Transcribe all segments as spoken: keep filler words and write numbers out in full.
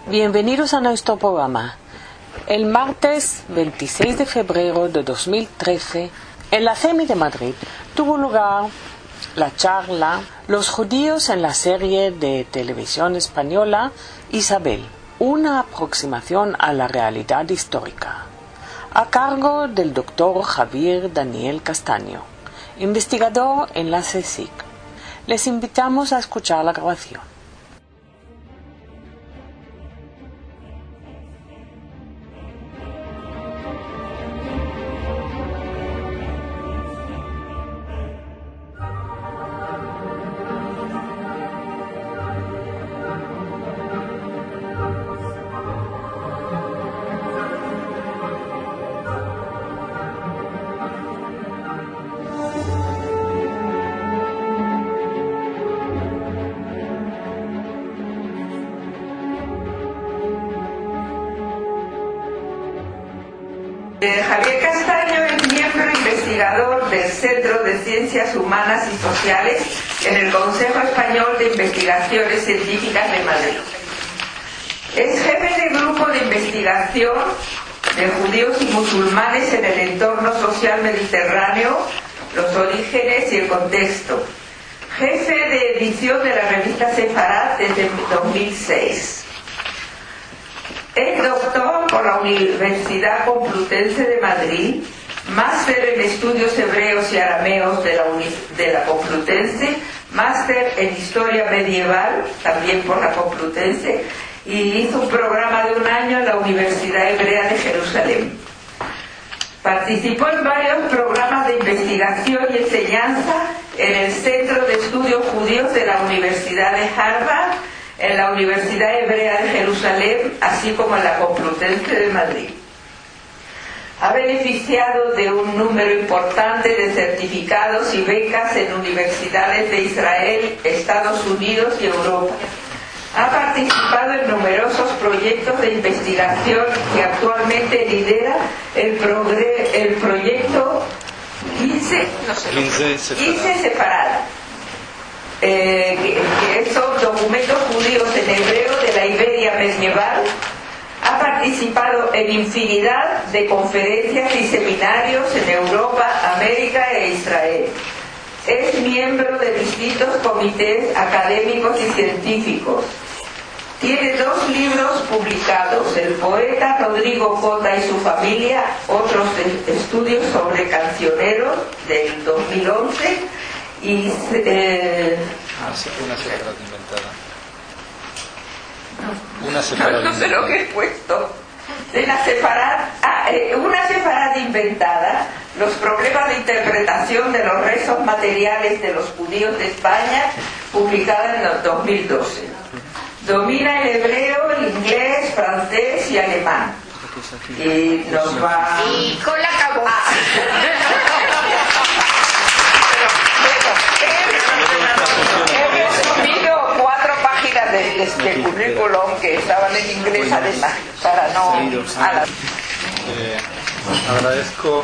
Bienvenidos a nuestro programa. El martes veintiséis de febrero de dos mil trece, en la C E M I de Madrid, tuvo lugar la charla Los judíos en la serie de televisión española Isabel, una aproximación a la realidad histórica, a cargo del doctor Javier Daniel Castaño, investigador en la C S I C. Les invitamos a escuchar la grabación. Javier Castaño es miembro investigador del Centro de Ciencias Humanas y Sociales en el Consejo Español de Investigaciones Científicas de Madrid. Es jefe de grupo de investigación de judíos y musulmanes en el entorno social mediterráneo, los orígenes y el contexto. Jefe de edición de la revista Sefarad desde dos mil seis. Es doctor por la Universidad Complutense de Madrid, máster en estudios hebreos y arameos de la, Uni- de la Complutense, máster en historia medieval, también por la Complutense, y hizo un programa de un año en la Universidad Hebrea de Jerusalén. Participó en varios programas de investigación y enseñanza en el Centro de Estudios Judíos de la Universidad de Harvard, en la Universidad Hebrea de Jerusalén, así como en la Complutense de Madrid. Ha beneficiado de un número importante de certificados y becas en universidades de Israel, Estados Unidos y Europa. Ha participado en numerosos proyectos de investigación y actualmente lidera el, progre- el proyecto quince, no sé, quince Sefarad. Eh, que, que son documentos judíos en hebreo de la Iberia medieval. Ha participado en infinidad de conferencias y seminarios en Europa, América e Israel. Es miembro de distintos comités académicos y científicos. Tiene dos libros publicados: El poeta Rodrigo Cota y su familia, otros estudios sobre cancioneros, del dos mil once, y eh, una separada inventada. No, una separada no sé lo que he puesto. De la separad, ah, eh, una separada inventada, los problemas de interpretación de los restos materiales de los judíos de España, publicada en el dos mil doce. Domina el hebreo, el inglés, francés y alemán. Y nos va... Y con la cabeza. He resumido cuatro páginas de, de este currículum que estaban en inglés, además, para no... A la... eh, agradezco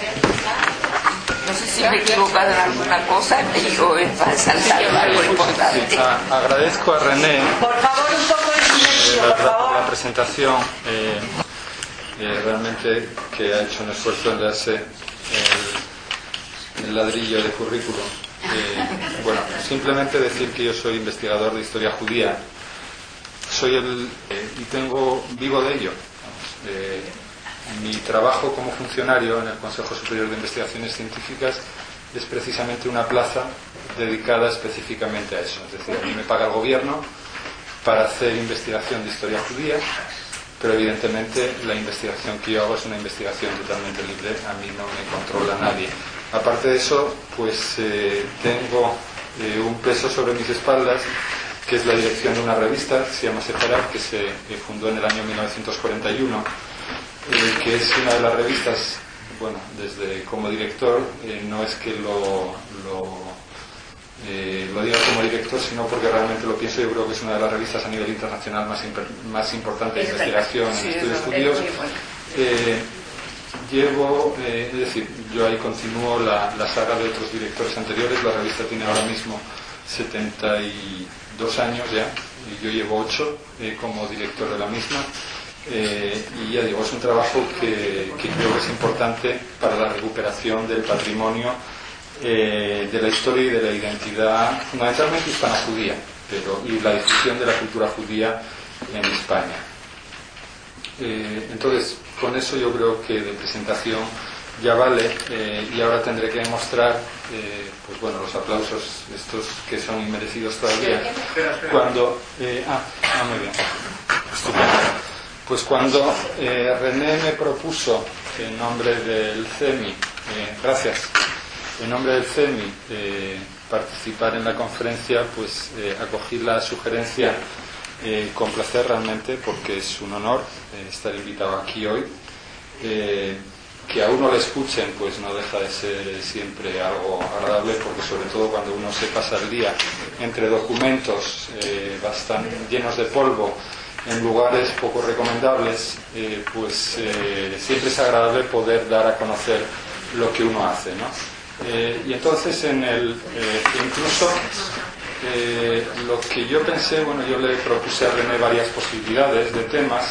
No sé si me he equivocado en alguna cosa o he saltado algo importante. sí, a, agradezco a René Por favor, un poco de eh, silencio, la, por favor. la presentación, eh, eh, realmente que ha hecho un esfuerzo en darse el, el ladrillo de currículum. Eh, bueno, simplemente decir que yo soy investigador de historia judía, soy el eh, y tengo vivo de ello. Eh, mi trabajo como funcionario en el Consejo Superior de Investigaciones Científicas es precisamente una plaza dedicada específicamente a eso. Es decir, a mí me paga el gobierno para hacer investigación de historia judía, pero evidentemente la investigación que yo hago es una investigación totalmente libre, a mí no me controla nadie. Aparte de eso, pues eh, tengo eh, un peso sobre mis espaldas, que es la dirección de una revista que se llama Sefarad, que se eh, fundó en el año mil novecientos cuarenta y uno, eh, que es una de las revistas, bueno, desde como director, eh, no es que lo, lo, eh, lo diga como director, sino porque realmente lo pienso. Yo creo que es una de las revistas a nivel internacional más, imper, más importantes de investigación en estudios judíos. Eh, Llevo, eh, es decir, yo ahí continúo la, la saga de otros directores anteriores. La revista tiene ahora mismo setenta y dos años ya, y yo llevo ocho eh, como director de la misma. Eh, y ya digo, es un trabajo que, que creo que es importante para la recuperación del patrimonio, eh, de la historia y de la identidad, fundamentalmente hispano-judía, pero, y la difusión de la cultura judía en España. Eh, entonces, con eso yo creo que de presentación ya vale, eh, y ahora tendré que demostrar, eh, pues bueno, los aplausos estos que son inmerecidos todavía, cuando... Eh, ah, ah, muy bien, estupendo. Pues cuando eh, René me propuso, en nombre del CEMI, eh, gracias, en nombre del CEMI, eh, participar en la conferencia, pues eh, acogí la sugerencia eh, con placer realmente, porque es un honor eh, estar invitado aquí hoy. Eh, que a uno le escuchen, pues no deja de ser siempre algo agradable, porque sobre todo cuando uno se pasa el día entre documentos eh, bastante llenos de polvo, en lugares poco recomendables, eh, pues eh, siempre es agradable poder dar a conocer lo que uno hace, ¿no? Eh, y entonces en el eh, incluso eh, lo que yo pensé, bueno, yo le propuse a René varias posibilidades de temas,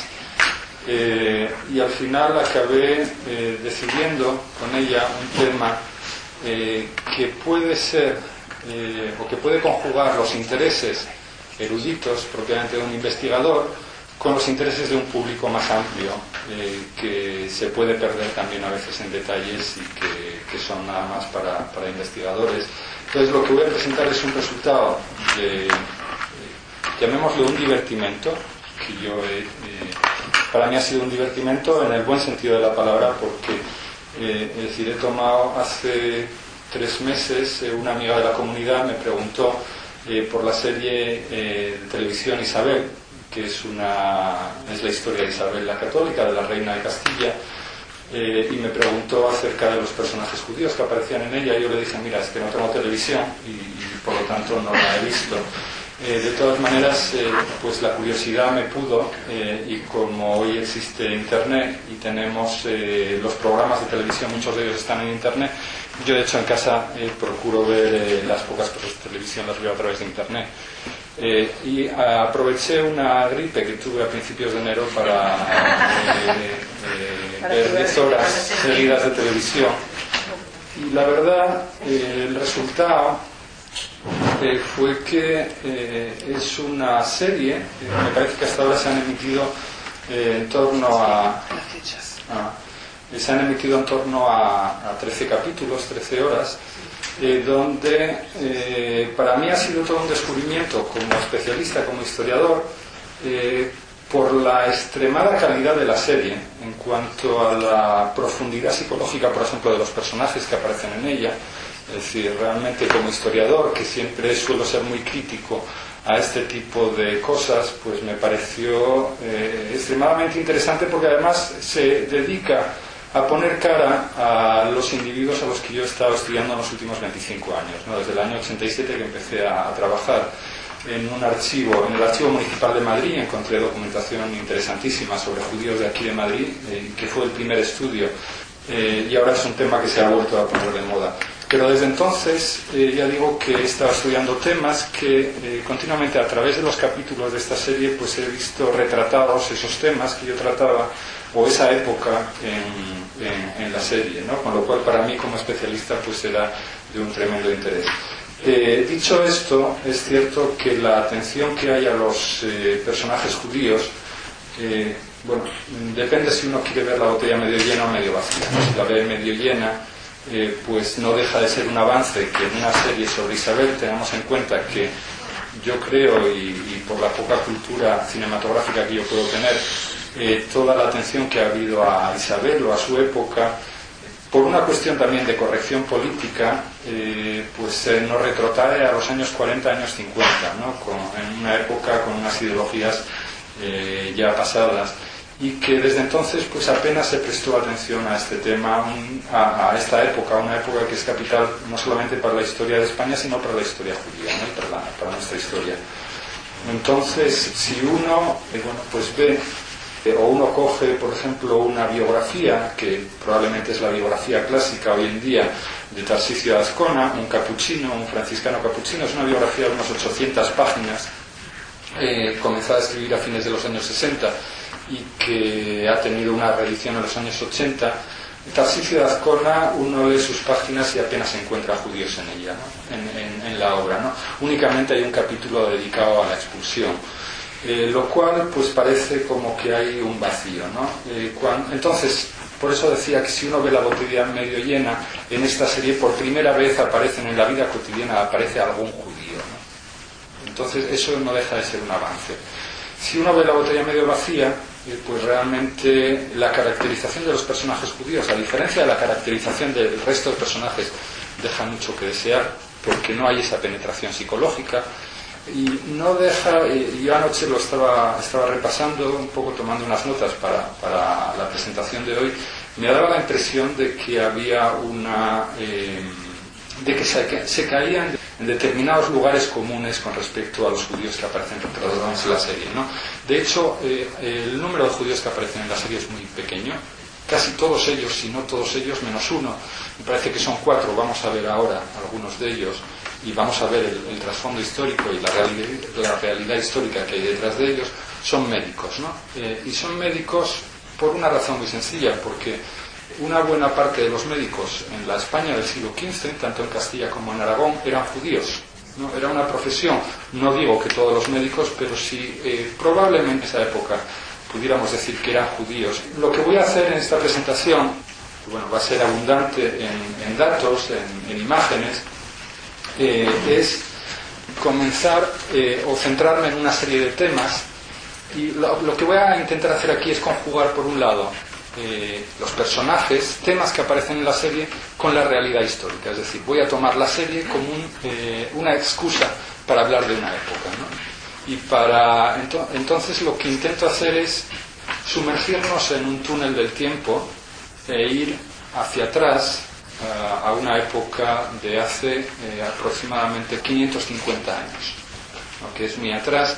eh, y al final acabé eh, decidiendo con ella un tema eh, que puede ser eh, o que puede conjugar los intereses eruditos propiamente de un investigador con los intereses de un público más amplio, eh, que se puede perder también a veces en detalles y que, que son nada más para, para investigadores. Entonces lo que voy a presentar es un resultado de, eh, llamémoslo un divertimento, que yo he, eh, para mí ha sido un divertimento en el buen sentido de la palabra, porque eh, es decir, he tomado hace tres meses, eh, una amiga de la comunidad me preguntó Eh, por la serie eh, de televisión Isabel, que es una es la historia de Isabel la Católica, de la reina de Castilla, eh, y me preguntó acerca de los personajes judíos que aparecían en ella. Y yo le dije, mira, es que no tengo televisión y, y por lo tanto no la he visto. Eh, de todas maneras, eh, pues la curiosidad me pudo, eh, y como hoy existe internet y tenemos eh, los programas de televisión, muchos de ellos están en internet. Yo de hecho en casa eh, procuro ver eh, las pocas cosas de televisión, las veo a través de internet, eh, y a, aproveché una gripe que tuve a principios de enero para eh, eh, ver diez horas seguidas de televisión, y la verdad eh, el resultado eh, fue que eh, es una serie, eh, me parece que hasta ahora se han emitido eh, en torno a, a se han emitido en torno a, a trece capítulos, trece horas, eh, donde eh, para mí ha sido todo un descubrimiento como especialista, como historiador, eh, por la extremada calidad de la serie en cuanto a la profundidad psicológica, por ejemplo, de los personajes que aparecen en ella. Es decir, realmente como historiador, que siempre suelo ser muy crítico a este tipo de cosas, pues me pareció eh, extremadamente interesante, porque además se dedica a poner cara a los individuos a los que yo he estado estudiando en los últimos veinticinco años, ¿no? Desde el año ochenta y siete que empecé a, a trabajar en un archivo, en el Archivo Municipal de Madrid, encontré documentación interesantísima sobre judíos de aquí de Madrid, eh, que fue el primer estudio, eh, y ahora es un tema que se ha vuelto a poner de moda. Pero desde entonces eh, ya digo que he estado estudiando temas que eh, continuamente a través de los capítulos de esta serie pues he visto retratados esos temas que yo trataba, o esa época en, en, en la serie, ¿no? Con lo cual para mí como especialista pues era de un tremendo interés. Eh, dicho esto, es cierto que la atención que hay a los eh, personajes judíos, eh, bueno, depende si uno quiere ver la botella medio llena o medio vacía. Si la ve medio llena, eh, pues no deja de ser un avance que en una serie sobre Isabel tengamos en cuenta que yo creo, y, y por la poca cultura cinematográfica que yo puedo tener, Eh, toda la atención que ha habido a Isabel o a su época, por una cuestión también de corrección política, eh, pues eh, nos retrotrae a los años cuarenta, años cincuenta, ¿no? Con, en una época con unas ideologías eh, ya pasadas, y que desde entonces pues apenas se prestó atención a este tema, un, a, a esta época, una época que es capital no solamente para la historia de España, sino para la historia judía, ¿no? Y para, la, para nuestra historia. Entonces, si uno eh, bueno, pues ve O uno coge, por ejemplo, una biografía, que probablemente es la biografía clásica hoy en día, de Tarsicio de Azcona, un capuchino, un franciscano capuchino. Es una biografía de unas ochocientas páginas, eh, comenzada a escribir a fines de los años sesenta y que ha tenido una reedición en los años ochenta. Tarsicio de Azcona, uno lee sus páginas y apenas se encuentra judíos en ella, ¿no? en, en, en la obra, ¿no? Únicamente hay un capítulo dedicado a la expulsión. Eh, lo cual pues parece como que hay un vacío, ¿no? Eh, cuando, entonces, por eso decía que si uno ve la botella medio llena, en esta serie por primera vez aparecen en la vida cotidiana, aparece algún judío, ¿no? Entonces eso no deja de ser un avance. Si uno ve la botella medio vacía, eh, pues realmente la caracterización de los personajes judíos, a diferencia de la caracterización del resto de personajes, deja mucho que desear, porque no hay esa penetración psicológica. Y no deja, yo anoche lo estaba, estaba repasando un poco, tomando unas notas para, para la presentación de hoy. Me daba la impresión de que había una eh, de que se, se caían en determinados lugares comunes con respecto a los judíos que aparecen retratados en la serie, ¿no? De hecho, eh, el número de judíos que aparecen en la serie es muy pequeño. Casi todos ellos, si no todos ellos, menos uno, me parece que son cuatro, vamos a ver ahora algunos de ellos, y vamos a ver el, el trasfondo histórico y la realidad, la realidad histórica que hay detrás de ellos, son médicos, ¿no? Eh, y son médicos por una razón muy sencilla, porque una buena parte de los médicos en la España del siglo quince, tanto en Castilla como en Aragón, eran judíos, ¿no? Era una profesión, no digo que todos los médicos, pero sí eh, probablemente en esa época pudiéramos decir que eran judíos. Lo que voy a hacer en esta presentación, bueno, va a ser abundante en, en datos, en, en imágenes, Eh, es comenzar eh, o centrarme en una serie de temas, y lo, lo que voy a intentar hacer aquí es conjugar por un lado eh, los personajes, temas que aparecen en la serie con la realidad histórica, es decir, voy a tomar la serie como un, eh, una excusa para hablar de una época, ¿no? Y para ento- entonces lo que intento hacer es sumergirnos en un túnel del tiempo e ir hacia atrás a una época de hace eh, aproximadamente quinientos cincuenta años, ¿no? Que es muy atrás,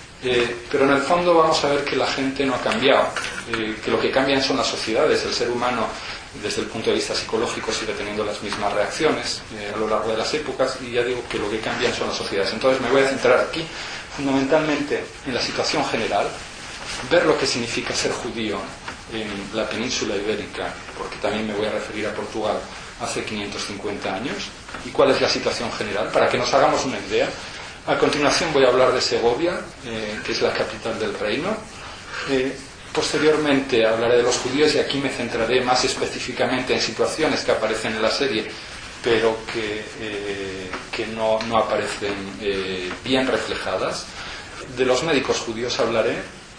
eh, pero en el fondo vamos a ver que la gente no ha cambiado, eh, que lo que cambian son las sociedades. El ser humano, desde el punto de vista psicológico, sigue teniendo las mismas reacciones eh, a lo largo de las épocas, y ya digo que lo que cambian son las sociedades. Entonces me voy a centrar aquí fundamentalmente en la situación general, ver lo que significa ser judío en la península ibérica, porque también me voy a referir a Portugal hace quinientos cincuenta años, y cuál es la situación general, para que nos hagamos una idea. A continuación voy a hablar de Segovia, eh, que es la capital del reino. Eh, posteriormente hablaré de los judíos, y aquí me centraré más específicamente en situaciones que aparecen en la serie, pero que, eh, que no, no aparecen eh, bien reflejadas. De los médicos judíos hablaré.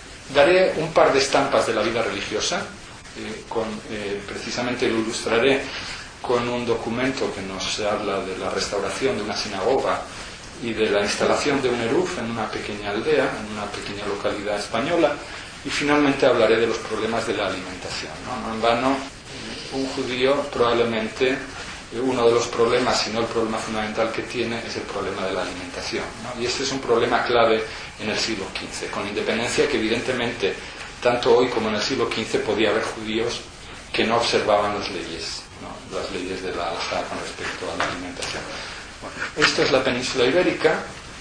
Daré un par de estampas de la vida religiosa, eh, con, eh, precisamente lo ilustraré con un documento que nos habla de la restauración de una sinagoga y de la instalación de un eruf en una pequeña aldea, en una pequeña localidad española, y finalmente hablaré de los problemas de la alimentación, ¿no? No en vano, un judío probablemente, uno de los problemas, si no el problema fundamental que tiene, es el problema de la alimentación, ¿no? Y este es un problema clave en el siglo quince, con independencia que evidentemente tanto hoy como en el siglo quince podía haber judíos que no observaban las leyes, ¿no? Las leyes de la halajá con respecto a la alimentación. Bueno, esto es la península ibérica,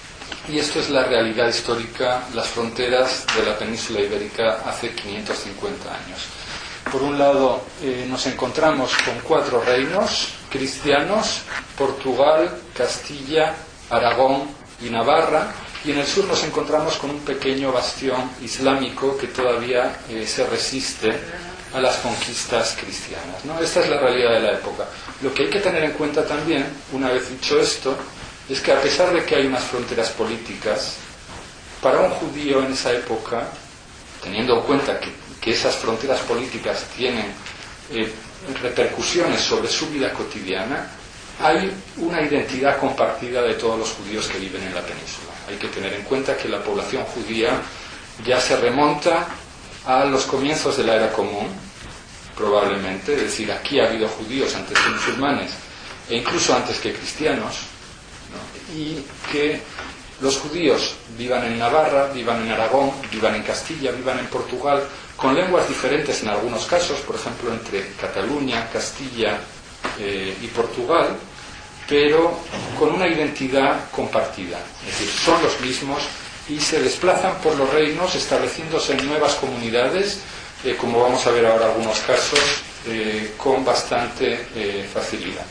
y esto es la realidad histórica, las fronteras de la península ibérica hace quinientos cincuenta años. Por un lado, eh, nos encontramos con cuatro reinos cristianos: Portugal, Castilla, Aragón y Navarra, y en el sur nos encontramos con un pequeño bastión islámico que todavía eh, se resiste a las conquistas cristianas, ¿no? Esta es la realidad de la época. Lo que hay que tener en cuenta también, una vez dicho esto, es que a pesar de que hay unas fronteras políticas, para un judío en esa época, teniendo en cuenta que, que esas fronteras políticas tienen eh, repercusiones sobre su vida cotidiana, hay una identidad compartida de todos los judíos que viven en la península. Hay que tener en cuenta que la población judía ya se remonta a los comienzos de la era común, probablemente, es decir, aquí ha habido judíos antes que musulmanes e incluso antes que cristianos, ¿no? Y que los judíos vivan en Navarra, vivan en Aragón, vivan en Castilla, vivan en Portugal, con lenguas diferentes en algunos casos, por ejemplo entre Cataluña, Castilla eh, y Portugal, pero con una identidad compartida, es decir, son los mismos y se desplazan por los reinos estableciéndose en nuevas comunidades, eh, como vamos a ver ahora algunos casos, eh, con bastante eh, facilidad.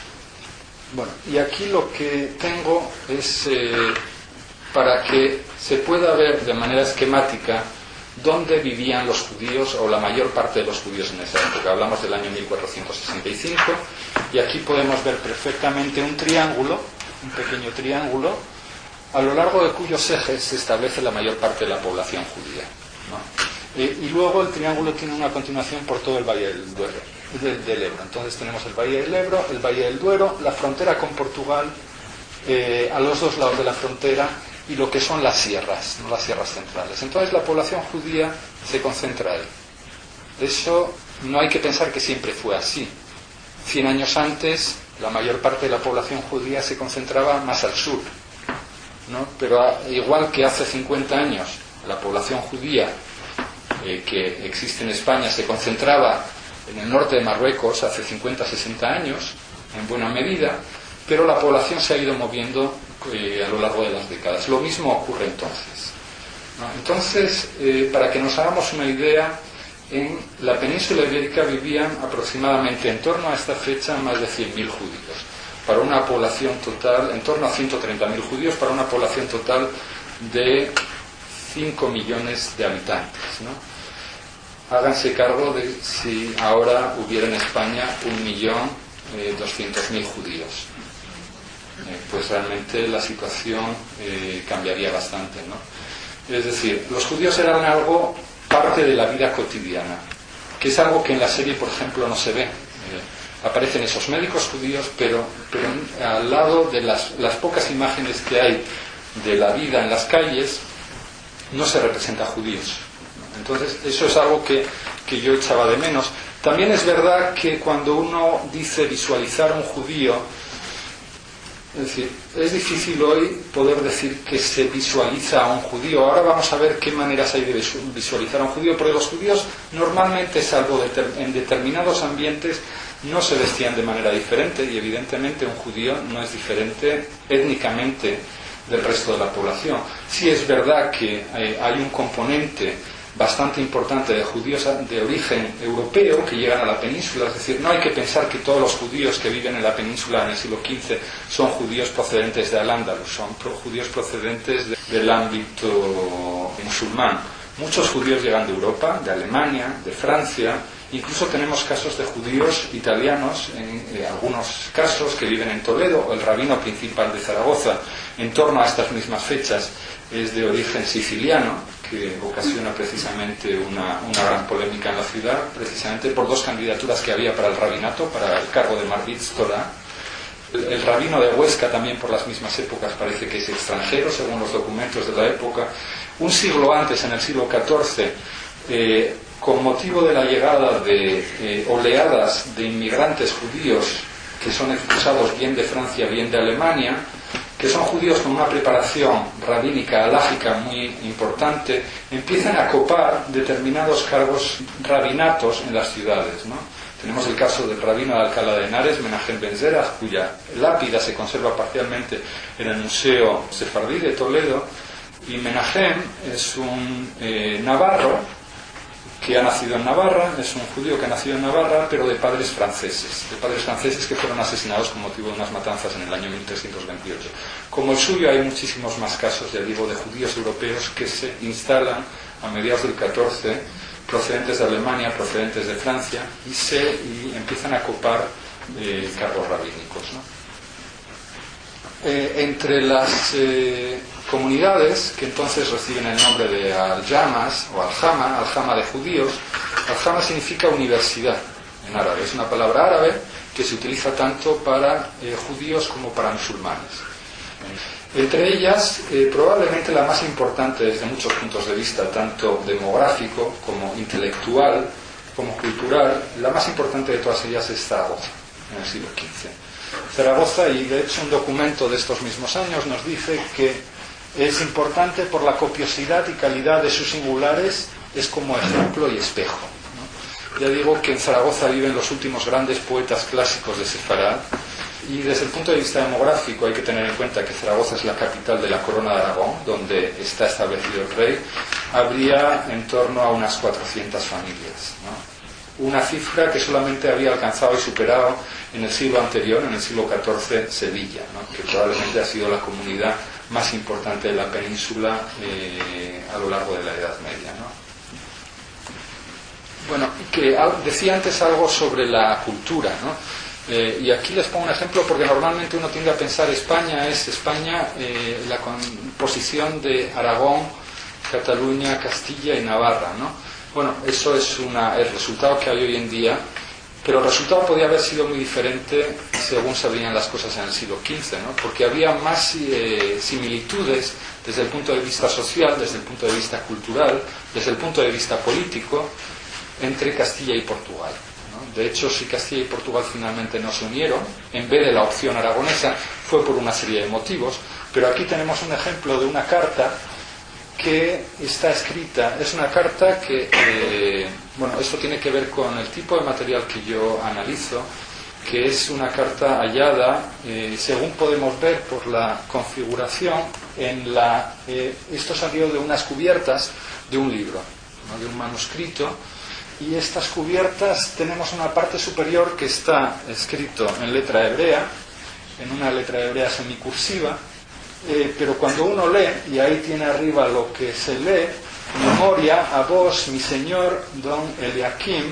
Bueno, y aquí lo que tengo es eh, para que se pueda ver de manera esquemática dónde vivían los judíos o la mayor parte de los judíos en esa época. Hablamos del año mil cuatrocientos sesenta y cinco y aquí podemos ver perfectamente un triángulo, un pequeño triángulo, a lo largo de cuyos ejes se establece la mayor parte de la población judía, ¿no? Eh, y luego el triángulo tiene una continuación por todo el Valle del Duero, del, del Ebro. Entonces tenemos el Valle del Ebro, el Valle del Duero, la frontera con Portugal, eh, a los dos lados de la frontera, y lo que son las sierras, ¿no? Las sierras centrales. Entonces la población judía se concentra ahí. Eso no hay que pensar que siempre fue así. Cien años antes, la mayor parte de la población judía se concentraba más al sur, ¿no? Pero a, igual que hace cincuenta años la población judía eh, que existe en España se concentraba en el norte de Marruecos hace cincuenta, sesenta años, en buena medida, pero la población se ha ido moviendo eh, a lo largo de las décadas. Lo mismo ocurre entonces, ¿no? Entonces, eh, para que nos hagamos una idea, en la península ibérica vivían aproximadamente en torno a esta fecha más de cien mil judíos, para una población total, en torno a ciento treinta mil judíos, para una población total de cinco millones de habitantes, ¿no? Háganse cargo de si ahora hubiera en España un millón doscientos mil judíos. Eh, pues realmente la situación eh, cambiaría bastante, ¿no? Es decir, los judíos eran algo parte de la vida cotidiana, que es algo que en la serie, por ejemplo, no se ve. Eh, aparecen esos médicos judíos, pero, pero al lado de las, las pocas imágenes que hay de la vida en las calles, no se representa a judíos. Entonces, eso es algo que, que yo echaba de menos. También es verdad que cuando uno dice visualizar a un judío, es decir, es difícil hoy poder decir que se visualiza a un judío. Ahora vamos a ver qué maneras hay de visualizar a un judío, porque los judíos normalmente, salvo en determinados ambientes, no se vestían de manera diferente, y evidentemente un judío no es diferente étnicamente del resto de la población. Sí es verdad que hay un componente bastante importante de judíos de origen europeo que llegan a la península, es decir, no hay que pensar que todos los judíos que viven en la península en el siglo quince son judíos procedentes de Al-Ándalus, son pro, judíos procedentes de, del ámbito musulmán. Muchos judíos llegan de Europa, de Alemania, de Francia, incluso tenemos casos de judíos italianos, en, en algunos casos que viven en Toledo. El rabino principal de Zaragoza, en torno a estas mismas fechas, es de origen siciliano, que ocasiona precisamente una, una gran polémica en la ciudad, precisamente por dos candidaturas que había para el rabinato, para el cargo de Marbitz Torah. El, el rabino de Huesca también por las mismas épocas parece que es extranjero, según los documentos de la época. Un siglo antes, en el siglo catorce, eh, con motivo de la llegada de eh, oleadas de inmigrantes judíos que son expulsados bien de Francia, bien de Alemania, que son judíos con una preparación rabínica, halágica muy importante, empiezan a copar determinados cargos rabinatos en las ciudades, ¿no? Tenemos el caso del rabino de Alcalá de Henares, Menahem Ben Zerah, cuya lápida se conserva parcialmente en el Museo Sefardí de Toledo, y Menahem es un eh, navarro que ha nacido en Navarra, es un judío que ha nacido en Navarra, pero de padres franceses, de padres franceses que fueron asesinados con motivo de unas matanzas en el año mil trescientos veintiocho. Como el suyo hay muchísimos más casos, ya digo, de judíos europeos que se instalan a mediados del catorce, procedentes de Alemania, procedentes de Francia, y se y empiezan a copar eh, cargos rabínicos, ¿no? Eh, entre las eh, comunidades que entonces reciben el nombre de Al-Jamas o Al-Jama, Al-Jama de judíos, Al-Jama significa universidad en árabe, es una palabra árabe que se utiliza tanto para eh, judíos como para musulmanes. Entre ellas, eh, probablemente la más importante desde muchos puntos de vista, tanto demográfico como intelectual, como cultural, la más importante de todas ellas es Zaragoza, en el siglo quince. Zaragoza, y de hecho un documento de estos mismos años nos dice que Es importante por la copiosidad y calidad de sus singulares, es como ejemplo y espejo, ¿no? Ya digo que en Zaragoza viven los últimos grandes poetas clásicos de Sefarad, y desde el punto de vista demográfico hay que tener en cuenta que Zaragoza es la capital de la Corona de Aragón, donde está establecido el rey. Habría en torno a unas cuatrocientas familias, ¿no? Una cifra que solamente había alcanzado y superado en el siglo anterior, en el siglo catorce, Sevilla, ¿no? Que probablemente ha sido la comunidad más importante de la península eh, a lo largo de la Edad Media, ¿no? Bueno, que decía antes algo sobre la cultura, ¿no? Eh, y aquí les pongo un ejemplo porque normalmente uno tiende a pensar España es España, eh, la composición de Aragón, Cataluña, Castilla y Navarra, ¿no? Bueno, eso es una, el resultado que hay hoy en día, pero el resultado podía haber sido muy diferente según se veían las cosas en el siglo quince, ¿no? Porque había más eh, similitudes desde el punto de vista social, desde el punto de vista cultural, desde el punto de vista político, entre Castilla y Portugal. De hecho, si Castilla y Portugal finalmente no se unieron, en vez de la opción aragonesa, fue por una serie de motivos. Pero aquí tenemos un ejemplo de una carta que está escrita. Es una carta que, eh, bueno, esto tiene que ver con el tipo de material que yo analizo, que es una carta hallada, eh, según podemos ver por la configuración, en la, eh, esto salió de unas cubiertas de un libro, ¿no? De un manuscrito. Y estas cubiertas tenemos una parte superior que está escrito en letra hebrea, en una letra hebrea semicursiva, eh, pero cuando uno lee, y ahí tiene arriba lo que se lee, memoria a vos, mi señor, don Eliakim,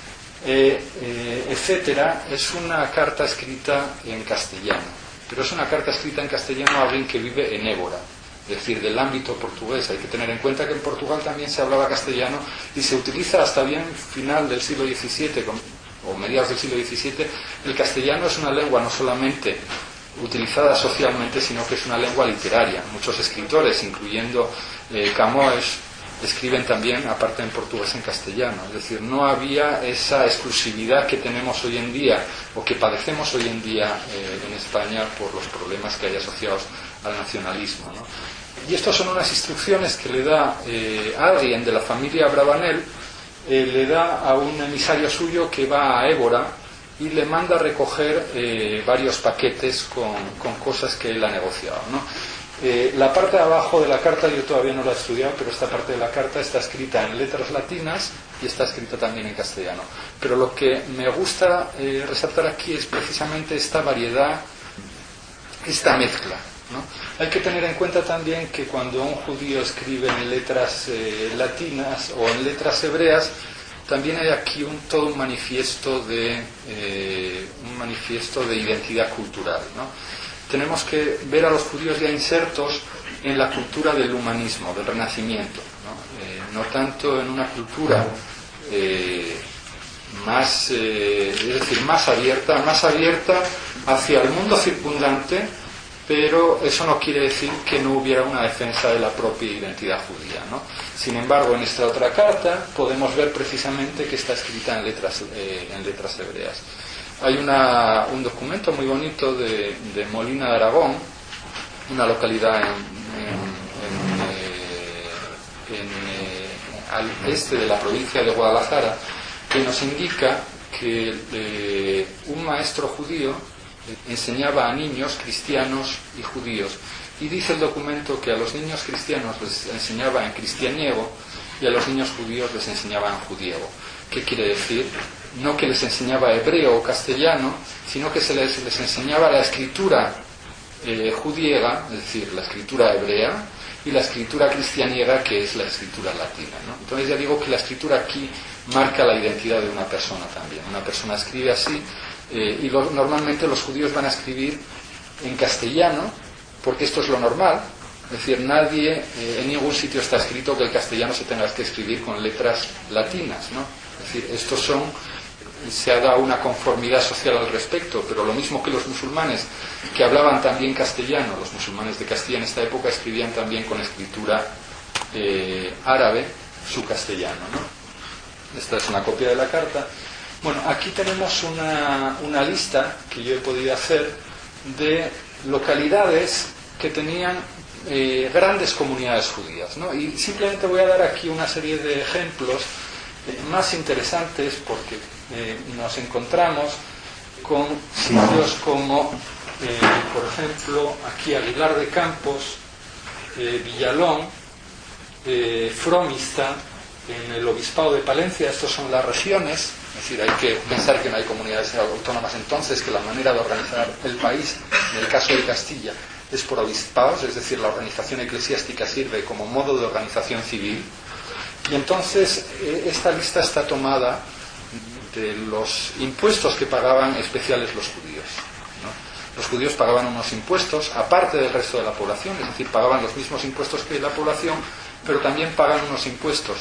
eh, eh, etcétera, es una carta escrita en castellano. Pero es una carta escrita en castellano a alguien que vive en Évora, es decir, del ámbito portugués. Hay que tener en cuenta que en Portugal también se hablaba castellano y se utiliza hasta bien final del siglo diecisiete o mediados del siglo diecisiete. El castellano es una lengua no solamente utilizada socialmente, sino que es una lengua literaria. Muchos escritores, incluyendo eh, Camões, escriben también, aparte en portugués, en castellano. Es decir, no había esa exclusividad que tenemos hoy en día o que padecemos hoy en día eh, en España por los problemas que hay asociados al nacionalismo, ¿no? Y estas son unas instrucciones que le da eh, alguien de la familia Brabanel, eh, le da a un emisario suyo que va a Évora y le manda a recoger eh, varios paquetes con, con cosas que él ha negociado, ¿no? Eh, la parte de abajo de la carta yo todavía no la he estudiado, pero esta parte de la carta está escrita en letras latinas y está escrita también en castellano. Pero lo que me gusta eh, resaltar aquí es precisamente esta variedad, esta mezcla, ¿no? Hay que tener en cuenta también que cuando un judío escribe en letras eh, latinas o en letras hebreas, también hay aquí un, todo un manifiesto de eh, un manifiesto de identidad cultural, ¿no? Tenemos que ver a los judíos ya insertos en la cultura del humanismo, del Renacimiento, ¿no? Eh, no tanto en una cultura eh, más, eh, es decir, más abierta, más abierta hacia el mundo circundante, pero eso no quiere decir que no hubiera una defensa de la propia identidad judía, ¿no? Sin embargo, en esta otra carta podemos ver precisamente que está escrita en letras, eh, en letras hebreas. Hay una, un documento muy bonito de, de Molina de Aragón, una localidad en, en, en, eh, en, eh, al este de la provincia de Guadalajara, que nos indica que eh, un maestro judío enseñaba a niños cristianos y judíos, y dice el documento que a los niños cristianos les enseñaba en cristianiego y a los niños judíos les enseñaba en judiego. ¿Qué quiere decir? No que les enseñaba hebreo o castellano, sino que se les, les enseñaba la escritura eh, judiega, es decir, la escritura hebrea, y la escritura cristianiega, que es la escritura latina, ¿no? Entonces ya digo que la escritura aquí marca la identidad de una persona también. Una persona escribe así, eh, y lo, normalmente los judíos van a escribir en castellano, porque esto es lo normal. Es decir, nadie, eh, en ningún sitio está escrito que el castellano se tenga que escribir con letras latinas, ¿no? Es decir, estos son, se ha dado una conformidad social al respecto, pero lo mismo que los musulmanes, que hablaban también castellano, los musulmanes de Castilla en esta época escribían también con escritura eh, árabe su castellano, ¿no? Esta es una copia de la carta. Bueno, aquí tenemos una, una lista que yo he podido hacer de localidades que tenían eh, grandes comunidades judías, ¿no? Y simplemente voy a dar aquí una serie de ejemplos eh, más interesantes porque eh, nos encontramos con sitios como, eh, por ejemplo, aquí Aguilar de Campos, eh, Villalón, eh, Fromista, en el Obispado de Palencia. Estas son las regiones, es decir, hay que pensar que no hay comunidades autónomas entonces, que la manera de organizar el país, en el caso de Castilla, es por obispados, es decir, la organización eclesiástica sirve como modo de organización civil. Y entonces eh, esta lista está tomada de los impuestos que pagaban especiales los judíos, ¿no? Los judíos pagaban unos impuestos aparte del resto de la población, es decir, pagaban los mismos impuestos que la población, pero también pagan unos impuestos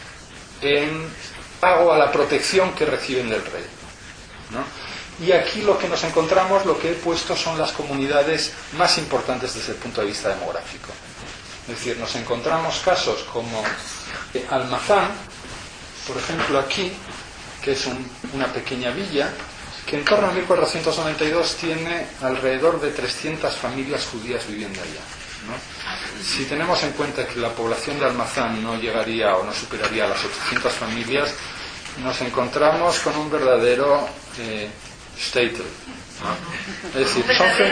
en pago a la protección que reciben del rey, ¿no? Y aquí lo que nos encontramos, lo que he puesto son las comunidades más importantes desde el punto de vista demográfico. Es decir, nos encontramos casos como Almazán, por ejemplo aquí, que es un, una pequeña villa, que en torno a mil cuatrocientos noventa y dos tiene alrededor de trescientas familias judías viviendo allá, ¿no? Si tenemos en cuenta que la población de Almazán no llegaría o no superaría las ochocientas familias, nos encontramos con un verdadero eh, shtetl, ¿no? Es decir, son fe-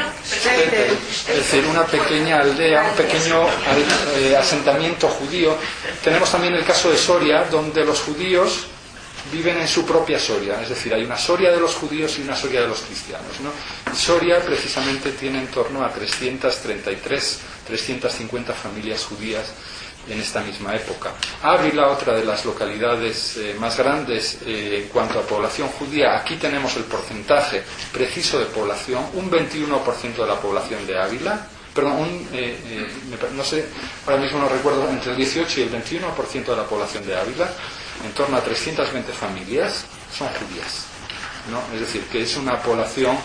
es decir, una pequeña aldea, un pequeño al, eh, asentamiento judío. Tenemos también el caso de Soria, donde los judíos viven en su propia Soria, es decir, hay una Soria de los judíos y una Soria de los cristianos, ¿no? Y Soria precisamente tiene en torno a trescientas treinta y tres, trescientas cincuenta familias judías en esta misma época. Ávila, otra de las localidades eh, más grandes eh, en cuanto a población judía, aquí tenemos el porcentaje preciso de población, un veintiuno por ciento de la población de Ávila, perdón, un, eh, eh, no sé, ahora mismo no recuerdo, entre el dieciocho y el veintiuno por ciento de la población de Ávila, en torno a trescientas veinte familias, son judías, ¿no? Es decir, que es una población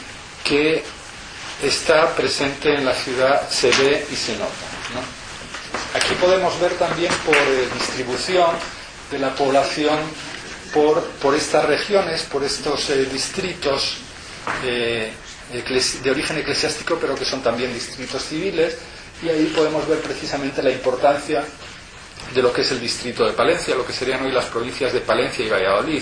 que está presente en la ciudad, se ve y se nota, ¿no? Aquí podemos ver también por eh, distribución de la población por, por estas regiones, por estos eh, distritos eh, de origen eclesiástico, pero que son también distritos civiles, y ahí podemos ver precisamente la importancia de lo que es el distrito de Palencia, lo que serían hoy las provincias de Palencia y Valladolid,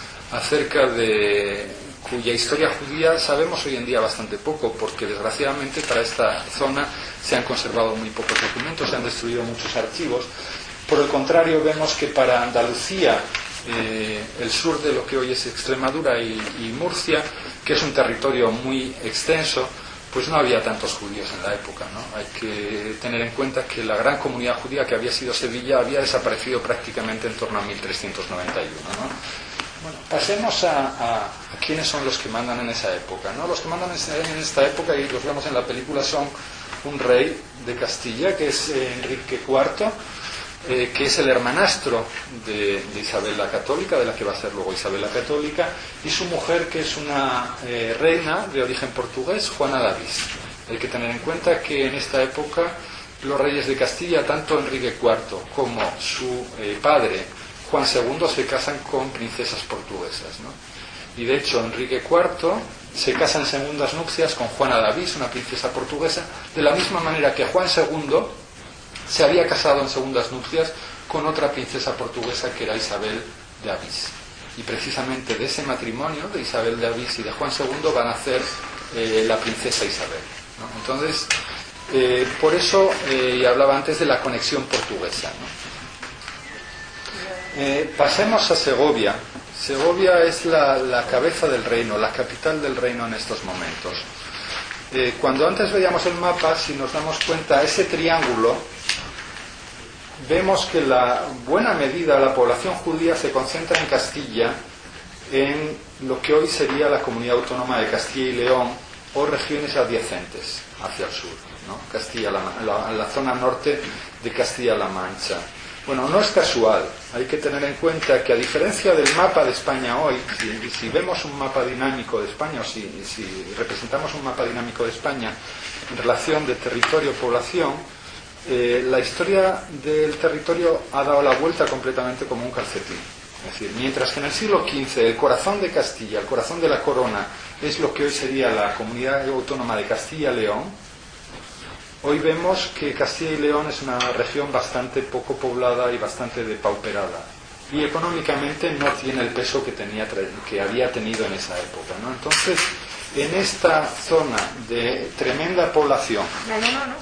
acerca de cuya historia judía sabemos hoy en día bastante poco, porque desgraciadamente para esta zona se han conservado muy pocos documentos, se han destruido muchos archivos. Por el contrario, vemos que para Andalucía, eh, el sur de lo que hoy es Extremadura y, y Murcia, que es un territorio muy extenso, pues no había tantos judíos en la época, ¿no? Hay que tener en cuenta que la gran comunidad judía que había sido Sevilla había desaparecido prácticamente en torno a mil trescientos noventa y uno, ¿no? Bueno, pasemos a, a, a quiénes son los que mandan en esa época, ¿no? Los que mandan en esta época, y los vemos en la película, son un rey de Castilla, que es eh, Enrique cuarto, eh, que es el hermanastro de, de Isabel la Católica, de la que va a ser luego Isabel la Católica, y su mujer, que es una eh, reina de origen portugués, Juana de Avís. Hay que tener en cuenta que en esta época los reyes de Castilla, tanto Enrique cuarto como su eh, padre, Juan segundo, se casan con princesas portuguesas, ¿no? Y de hecho Enrique cuarto se casa en segundas nupcias con Juana de Avís, una princesa portuguesa, de la misma manera que Juan segundo se había casado en segundas nupcias con otra princesa portuguesa que era Isabel de Avís. Y precisamente de ese matrimonio de Isabel de Avís y de Juan segundo va a nacer eh, la princesa Isabel, ¿no? Entonces, eh, por eso eh, hablaba antes de la conexión portuguesa, ¿no? Eh, pasemos a Segovia. Segovia es la, la cabeza del reino, la capital del reino en estos momentos. Eh, cuando antes veíamos el mapa, si nos damos cuenta, ese triángulo, vemos que la buena medida de la población judía se concentra en Castilla, en lo que hoy sería la comunidad autónoma de Castilla y León o regiones adyacentes hacia el sur, ¿no? Castilla, la, la, la zona norte de Castilla-La Mancha. Bueno, no es casual, hay que tener en cuenta que a diferencia del mapa de España hoy, si, si vemos un mapa dinámico de España o si, si representamos un mapa dinámico de España en relación de territorio-población, eh, la historia del territorio ha dado la vuelta completamente como un calcetín. Es decir, mientras que en el siglo quince el corazón de Castilla, el corazón de la corona, es lo que hoy sería la comunidad autónoma de Castilla y León, hoy vemos que Castilla y León es una región bastante poco poblada y bastante depauperada. Y económicamente no tiene el peso que, tenía, que había tenido en esa época, ¿no? Entonces, en esta zona de tremenda población, No, no, no, no.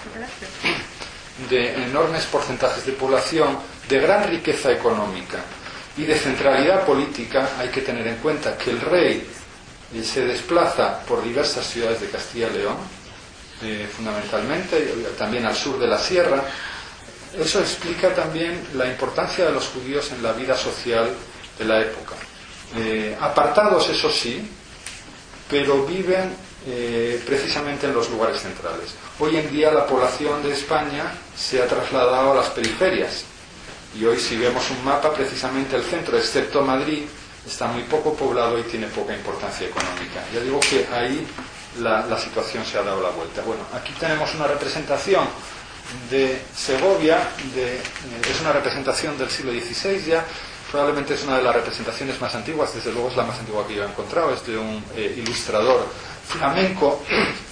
de enormes porcentajes de población, de gran riqueza económica y de centralidad política, hay que tener en cuenta que el rey eh, se desplaza por diversas ciudades de Castilla y León, eh, fundamentalmente, también al sur de la sierra. Eso explica también la importancia de los judíos en la vida social de la época. Eh, apartados, eso sí, pero viven eh, precisamente en los lugares centrales. Hoy en día la población de España se ha trasladado a las periferias. Y hoy, si vemos un mapa, precisamente el centro, excepto Madrid, está muy poco poblado y tiene poca importancia económica. Ya digo que ahí la, la situación se ha dado la vuelta. Bueno, aquí tenemos una representación de Segovia, de, eh, es una representación del siglo dieciséis ya, probablemente es una de las representaciones más antiguas, desde luego es la más antigua que yo he encontrado, es de un eh, ilustrador flamenco,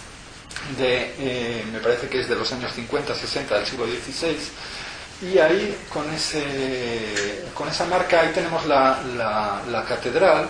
de, eh, me parece que es de los años cincuenta sesenta del siglo dieciséis, y ahí con, ese, con esa marca ahí tenemos la, la, la catedral,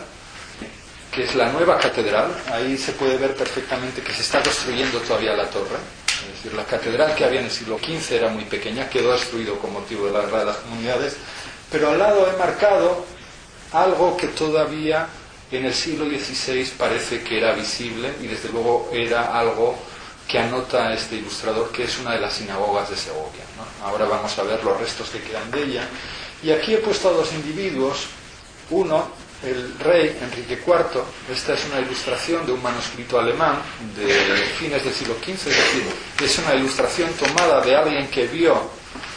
que es la nueva catedral. Ahí se puede ver perfectamente que se está construyendo todavía la torre. Es decir, la catedral que había en el siglo quince era muy pequeña, quedó destruido con motivo de la guerra de las comunidades, pero al lado he marcado algo que todavía en el siglo dieciséis parece que era visible, y desde luego era algo que anota este ilustrador, que es una de las sinagogas de Segovia, ¿no? Ahora vamos a ver los restos que quedan de ella. Y aquí he puesto a dos individuos. Uno, el rey Enrique cuarto. Esta es una ilustración de un manuscrito alemán de fines del siglo quince, es decir, es una ilustración tomada de alguien que vio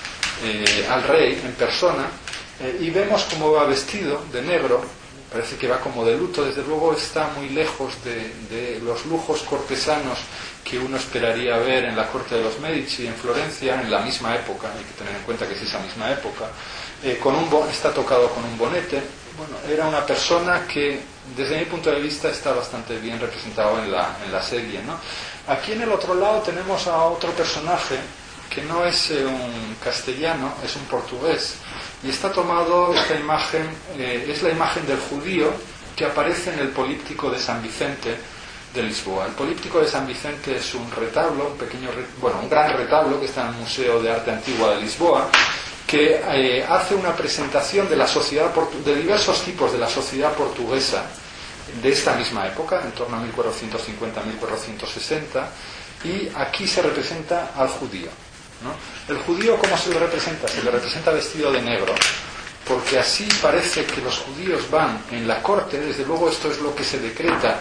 eh, al rey en persona, eh, y vemos cómo va vestido de negro. Parece que va como de luto. Desde luego está muy lejos de, de los lujos cortesanos que uno esperaría ver en la corte de los Medici en Florencia, en la misma época. Hay que tener en cuenta que es esa misma época. Eh, con un bo- está tocado con un bonete. Bueno, era una persona que, desde mi punto de vista, está bastante bien representado en la, en la serie, ¿no? Aquí en el otro lado tenemos a otro personaje que no es eh, un castellano, es un portugués. Y está tomado, esta imagen, eh, es la imagen del judío que aparece en el Políptico de San Vicente de Lisboa. El Políptico de San Vicente es un retablo, un pequeño, bueno, un gran retablo que está en el Museo de Arte Antigua de Lisboa, que eh, hace una presentación de la sociedad portu- de diversos tipos de la sociedad portuguesa de esta misma época, en torno a mil cuatrocientos cincuenta a mil cuatrocientos sesenta, y aquí se representa al judío, ¿no? El judío, ¿cómo se le representa? Se le representa vestido de negro, porque así parece que los judíos van en la corte. Desde luego esto es lo que se decreta,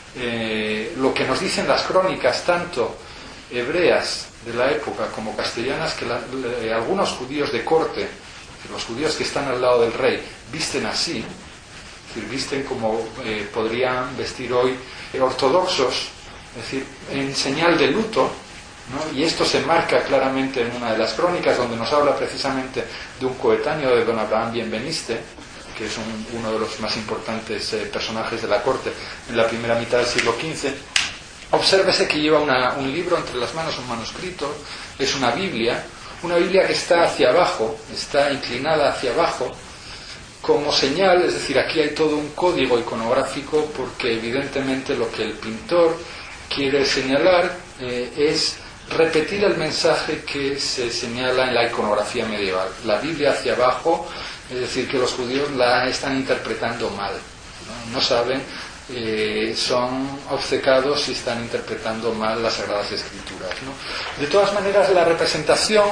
eh, lo que nos dicen las crónicas, tanto hebreas de la época como castellanas, que la, le, algunos judíos de corte, los judíos que están al lado del rey, visten así, es decir, visten como eh, podrían vestir hoy eh, ortodoxos, es decir, en señal de luto, ¿no? Y esto se marca claramente en una de las crónicas, donde nos habla precisamente de un coetáneo de don Abraham Bienveniste, que es un, uno de los más importantes eh, personajes de la corte en la primera mitad del siglo quince. Obsérvese que lleva una, un libro entre las manos, un manuscrito, es una Biblia, una Biblia que está hacia abajo, está inclinada hacia abajo, como señal, es decir, aquí hay todo un código iconográfico, porque evidentemente lo que el pintor quiere señalar eh, es repetir el mensaje que se señala en la iconografía medieval. La Biblia hacia abajo, es decir, que los judíos la están interpretando mal, no, no saben, eh, son obcecados y están interpretando mal las Sagradas Escrituras, ¿no? De todas maneras, la representación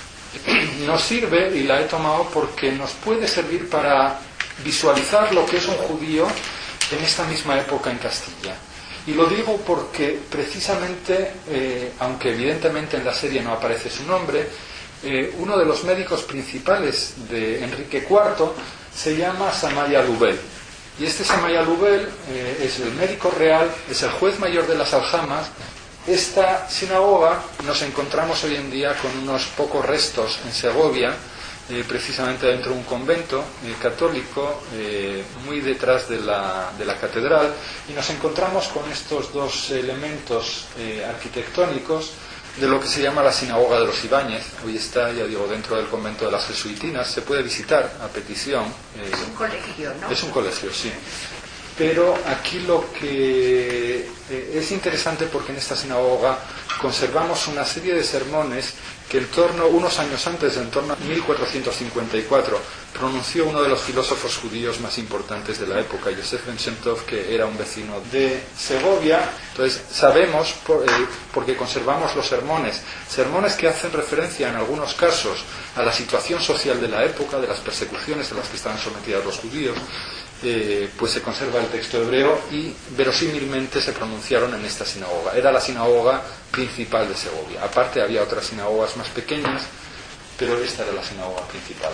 nos sirve, y la he tomado porque nos puede servir para visualizar lo que es un judío en esta misma época en Castilla. Y lo digo porque precisamente, eh, aunque evidentemente en la serie no aparece su nombre, eh, uno de los médicos principales de Enrique cuarto se llama Samaya Lubel. Y este Samaya Lubel eh, es el médico real, es el juez mayor de las aljamas. Esta sinagoga nos encontramos hoy en día con unos pocos restos en Segovia, Eh, precisamente dentro de un convento eh, católico, eh, muy detrás de la, de la catedral, y nos encontramos con estos dos elementos eh, arquitectónicos de lo que se llama la sinagoga de los Ibáñez. Hoy está, ya digo, dentro del convento de las jesuitinas. Se puede visitar a petición. Eh, Es un colegio, ¿no? Es un colegio, sí. Pero aquí lo que eh, es interesante, porque en esta sinagoga conservamos una serie de sermones que en torno, unos años antes, en torno a mil cuatrocientos cincuenta y cuatro, pronunció uno de los filósofos judíos más importantes de la época, Yosef Ben Shem Tov, que era un vecino de Segovia. Entonces sabemos, por, eh, porque conservamos los sermones, sermones que hacen referencia en algunos casos a la situación social de la época, de las persecuciones a las que estaban sometidos los judíos. Eh, pues se conserva el texto hebreo y verosímilmente se pronunciaron en esta sinagoga. Era la sinagoga principal de Segovia. Aparte había otras sinagogas más pequeñas, pero esta era la sinagoga principal.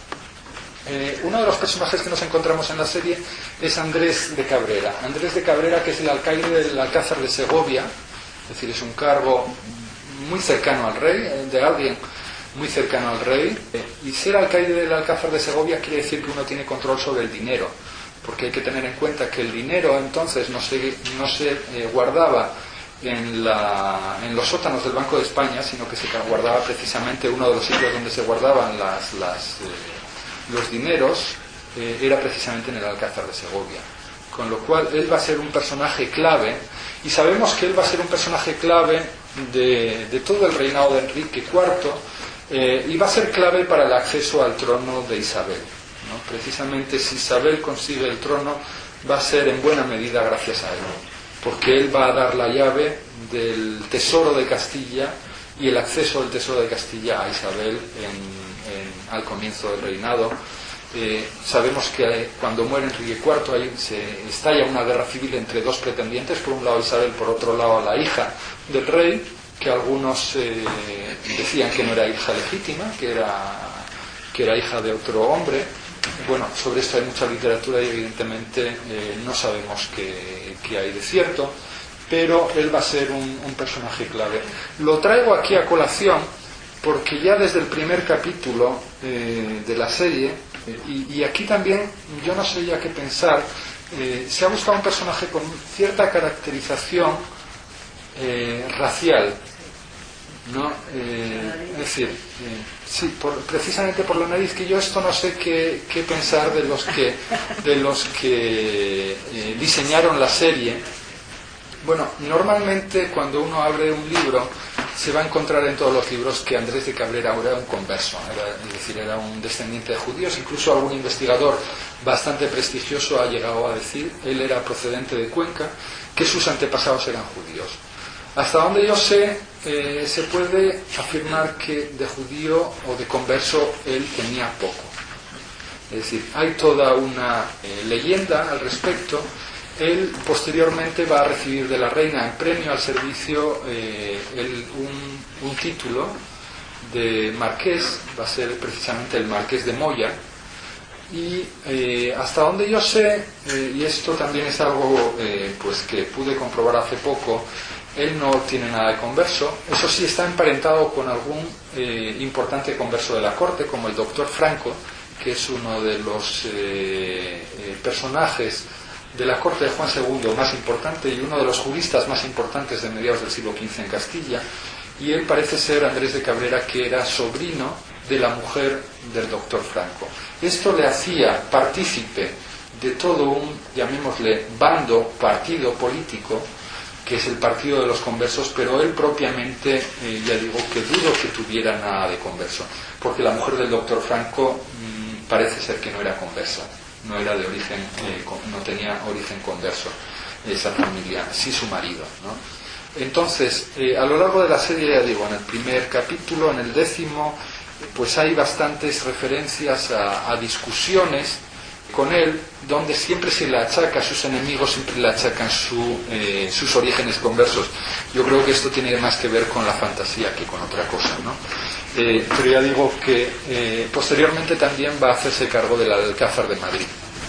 Eh, uno de los personajes que nos encontramos en la serie es Andrés de Cabrera. Andrés de Cabrera, que es el alcaide del Alcázar de Segovia, es decir, es un cargo muy cercano al rey, de alguien muy cercano al rey. Y ser alcaide del Alcázar de Segovia quiere decir que uno tiene control sobre el dinero, porque hay que tener en cuenta que el dinero entonces no se, no se eh, guardaba en, la, en los sótanos del Banco de España, sino que se guardaba precisamente, uno de los sitios donde se guardaban las, las, eh, los dineros eh, era precisamente en el Alcázar de Segovia. Con lo cual él va a ser un personaje clave, y sabemos que él va a ser un personaje clave de, de todo el reinado de Enrique cuarto, eh, y va a ser clave para el acceso al trono de Isabel, ¿no? Precisamente si Isabel consigue el trono va a ser en buena medida gracias a él, porque él va a dar la llave del tesoro de Castilla y el acceso del tesoro de Castilla a Isabel en, en, al comienzo del reinado. Eh, sabemos que cuando muere Enrique cuarto ahí se estalla una guerra civil entre dos pretendientes, por un lado Isabel, por otro lado la hija del rey, que algunos eh, decían que no era hija legítima, que era, que era hija de otro hombre. Bueno, sobre esto hay mucha literatura y evidentemente eh, no sabemos qué, qué hay de cierto, pero él va a ser un, un personaje clave. Lo traigo aquí a colación porque ya desde el primer capítulo eh, de la serie, eh, y, y aquí también yo no sé ya qué pensar, eh, se ha buscado un personaje con cierta caracterización eh, racial, ¿no? Eh, es decir, eh, sí, por, precisamente por la nariz, que yo esto no sé qué, qué pensar de los que de los que eh, diseñaron la serie. Bueno, normalmente cuando uno abre un libro se va a encontrar en todos los libros que Andrés de Cabrera era un converso, era, es decir, era un descendiente de judíos. Incluso algún investigador bastante prestigioso ha llegado a decir, él era procedente de Cuenca, que sus antepasados eran judíos. Hasta donde yo sé, eh, se puede afirmar que de judío o de converso él tenía poco. Es decir, hay toda una eh, leyenda al respecto. Él posteriormente va a recibir de la reina en premio al servicio eh, el, un, un título de marqués, va a ser precisamente el marqués de Moya. Y eh, hasta donde yo sé, eh, y esto también es algo eh, pues que pude comprobar hace poco, él no tiene nada de converso. Eso sí, está emparentado con algún eh, importante converso de la corte, como el doctor Franco, que es uno de los eh, eh, personajes de la corte de Juan segundo más importante y uno de los juristas más importantes de mediados del siglo quince en Castilla. Y él parece ser Andrés de Cabrera, que era sobrino de la mujer del doctor Franco. Esto le hacía partícipe de todo un, llamémosle, bando, partido político, que es el partido de los conversos, pero él propiamente, eh, ya digo, que dudo que tuviera nada de converso, porque la mujer del doctor Franco mmm, parece ser que no era conversa, no era de origen, eh, no tenía origen converso, esa familia, sí su marido, ¿no? Entonces, eh, a lo largo de la serie, ya digo, en el primer capítulo, en el décimo, pues hay bastantes referencias a, a discusiones con él, donde siempre se le achaca a sus enemigos, siempre le achacan su, eh, sus orígenes conversos. Yo creo que esto tiene más que ver con la fantasía que con otra cosa, ¿no? Eh, pero ya digo que eh, posteriormente también va a hacerse cargo del Alcázar de Madrid,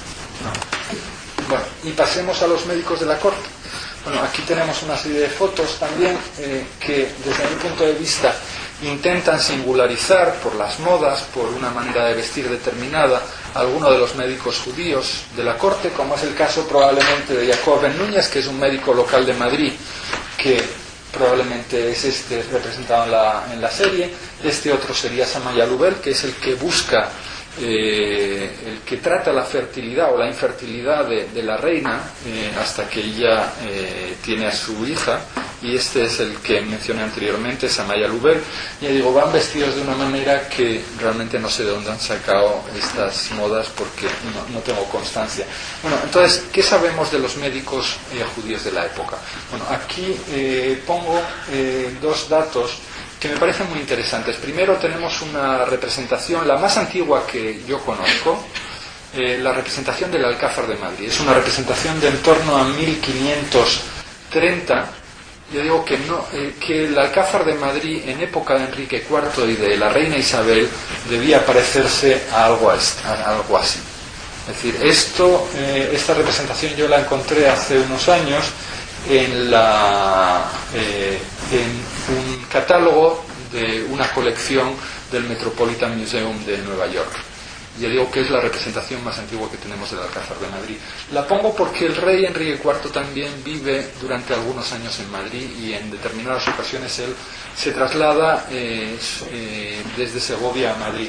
¿no? Bueno, y pasemos a los médicos de la corte. Bueno, aquí tenemos una serie de fotos también eh, que desde mi punto de vista intentan singularizar por las modas, por una manera de vestir determinada, a alguno de los médicos judíos de la corte, como es el caso probablemente de Jacob Ben Núñez, que es un médico local de Madrid que probablemente es este representado en la, en la serie. Este otro sería Samaya Lubell, que es el que busca, eh, el que trata la fertilidad o la infertilidad de, de la reina eh, hasta que ella eh, tiene a su hija. Y este es el que mencioné anteriormente, Samaya Lubell. Ya digo, van vestidos de una manera que realmente no sé de dónde han sacado estas modas porque no, no tengo constancia. Bueno, entonces, ¿qué sabemos de los médicos eh, judíos de la época? Bueno, aquí eh, pongo eh, dos datos que me parecen muy interesantes. Primero tenemos una representación, la más antigua que yo conozco, eh, la representación del Alcázar de Madrid. Es una representación de en torno a mil quinientos treinta. Yo digo que no, eh, que el Alcázar de Madrid en época de Enrique cuarto y de la reina Isabel debía parecerse a algo, a, a algo así. Es decir, esto, eh, esta representación yo la encontré hace unos años en, la, eh, en un catálogo de una colección del Metropolitan Museum de Nueva York. Ya digo que es la representación más antigua que tenemos del Alcázar de Madrid. La pongo porque el rey Enrique cuarto también vive durante algunos años en Madrid y en determinadas ocasiones él se traslada eh, eh, desde Segovia a Madrid.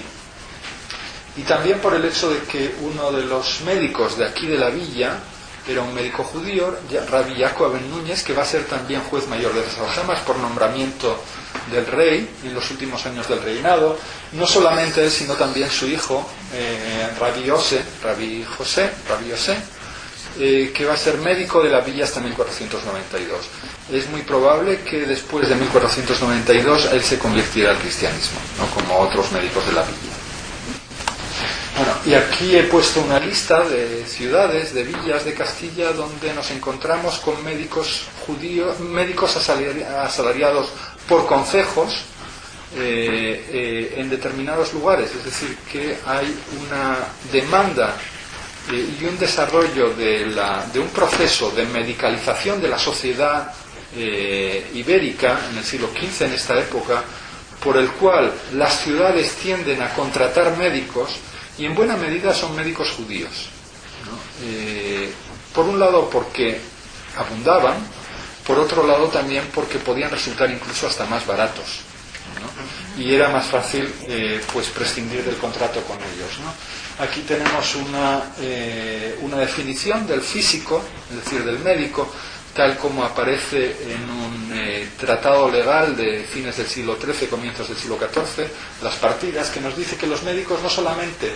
Y también por el hecho de que uno de los médicos de aquí de la villa era un médico judío, Rabbi Jacob Ben Núñez, que va a ser también juez mayor de las aljamas por nombramiento del rey en los últimos años del reinado. No solamente él, sino también su hijo, eh, Rabbi José, Rabbi José, Rabbi José eh, que va a ser médico de la villa hasta mil cuatrocientos noventa y dos. Es muy probable que después de mil cuatrocientos noventa y dos él se convirtiera al cristianismo, ¿no? Como otros médicos de la villa. Bueno, y aquí he puesto una lista de ciudades, de villas de Castilla donde nos encontramos con médicos judíos, médicos asalariados por concejos eh, eh, en determinados lugares. Es decir, que hay una demanda eh, y un desarrollo de, la, de un proceso de medicalización de la sociedad eh, ibérica en el siglo quince, en esta época, por el cual las ciudades tienden a contratar médicos. Y en buena medida son médicos judíos, ¿no? Eh, por un lado porque abundaban, por otro lado también porque podían resultar incluso hasta más baratos, ¿no? Y era más fácil eh, pues prescindir del contrato con ellos, ¿no? Aquí tenemos una, eh, una definición del físico, es decir, del médico, tal como aparece en un eh, tratado legal de fines del siglo trece, comienzos del siglo catorce, las partidas, que nos dice que los médicos no solamente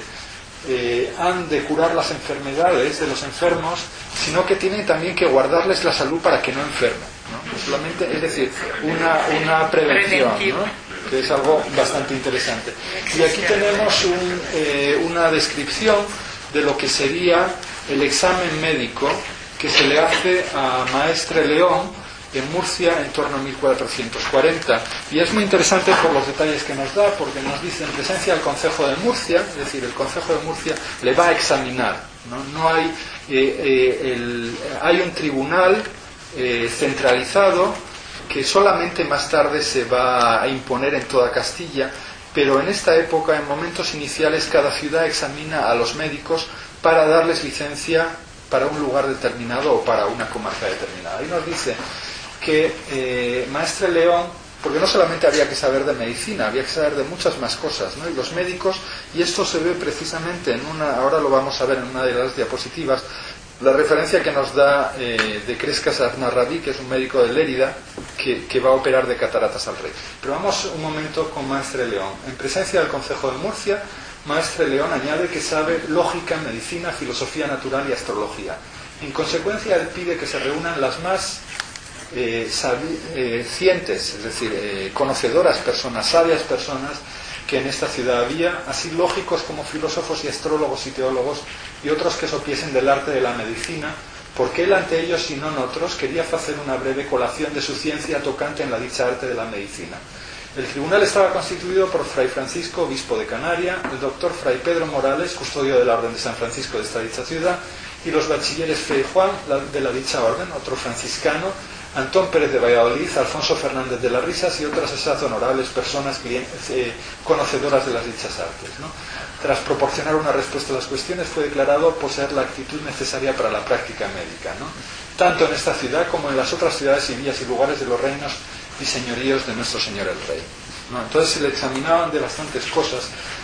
eh, han de curar las enfermedades de los enfermos, sino que tienen también que guardarles la salud para que no enfermen, ¿no? No solamente, es decir, una, una prevención, ¿no? Que es algo bastante interesante. Y aquí tenemos un, eh, una descripción de lo que sería el examen médico que se le hace a Maestre León en Murcia en torno a mil cuatrocientos cuarenta. Y es muy interesante por los detalles que nos da, porque nos dice en presencia del Concejo de Murcia, es decir, el Concejo de Murcia le va a examinar, no, no hay, eh, eh, el, hay un tribunal eh, centralizado que solamente más tarde se va a imponer en toda Castilla, pero en esta época, en momentos iniciales, cada ciudad examina a los médicos para darles licencia para un lugar determinado o para una comarca determinada. Y nos dice que eh, Maestre León, porque no solamente había que saber de medicina, había que saber de muchas más cosas, ¿no? Y los médicos, y esto se ve precisamente en una, ahora lo vamos a ver en una de las diapositivas, la referencia que nos da eh, de Crescas Aznarrabí, que es un médico de Lérida, que, que va a operar de cataratas al rey. Pero vamos un momento con Maestre León. En presencia del Concejo de Murcia, Maestre León añade que sabe lógica, medicina, filosofía natural y astrología. En consecuencia, él pide que se reúnan las más eh, sabi, eh, cientes, es decir, eh, conocedoras personas, sabias personas que en esta ciudad había, así lógicos como filósofos y astrólogos y teólogos, y otros que supiesen del arte de la medicina, porque él ante ellos y no en otros quería hacer una breve colación de su ciencia tocante en la dicha arte de la medicina. El tribunal estaba constituido por Fray Francisco, obispo de Canaria, el doctor Fray Pedro Morales, custodio de la Orden de San Francisco de esta dicha ciudad, y los bachilleres Fray Juan de la dicha orden, otro franciscano, Antón Pérez de Valladolid, Alfonso Fernández de las Risas y otras esas honorables personas clientes, eh, conocedoras de las dichas artes, ¿no? Tras proporcionar una respuesta a las cuestiones, fue declarado poseer la actitud necesaria para la práctica médica, ¿no? Tanto en esta ciudad como en las otras ciudades y villas y lugares de los reinos y señoríos de nuestro Señor el Rey, ¿no? Entonces se le examinaban de bastantes cosas.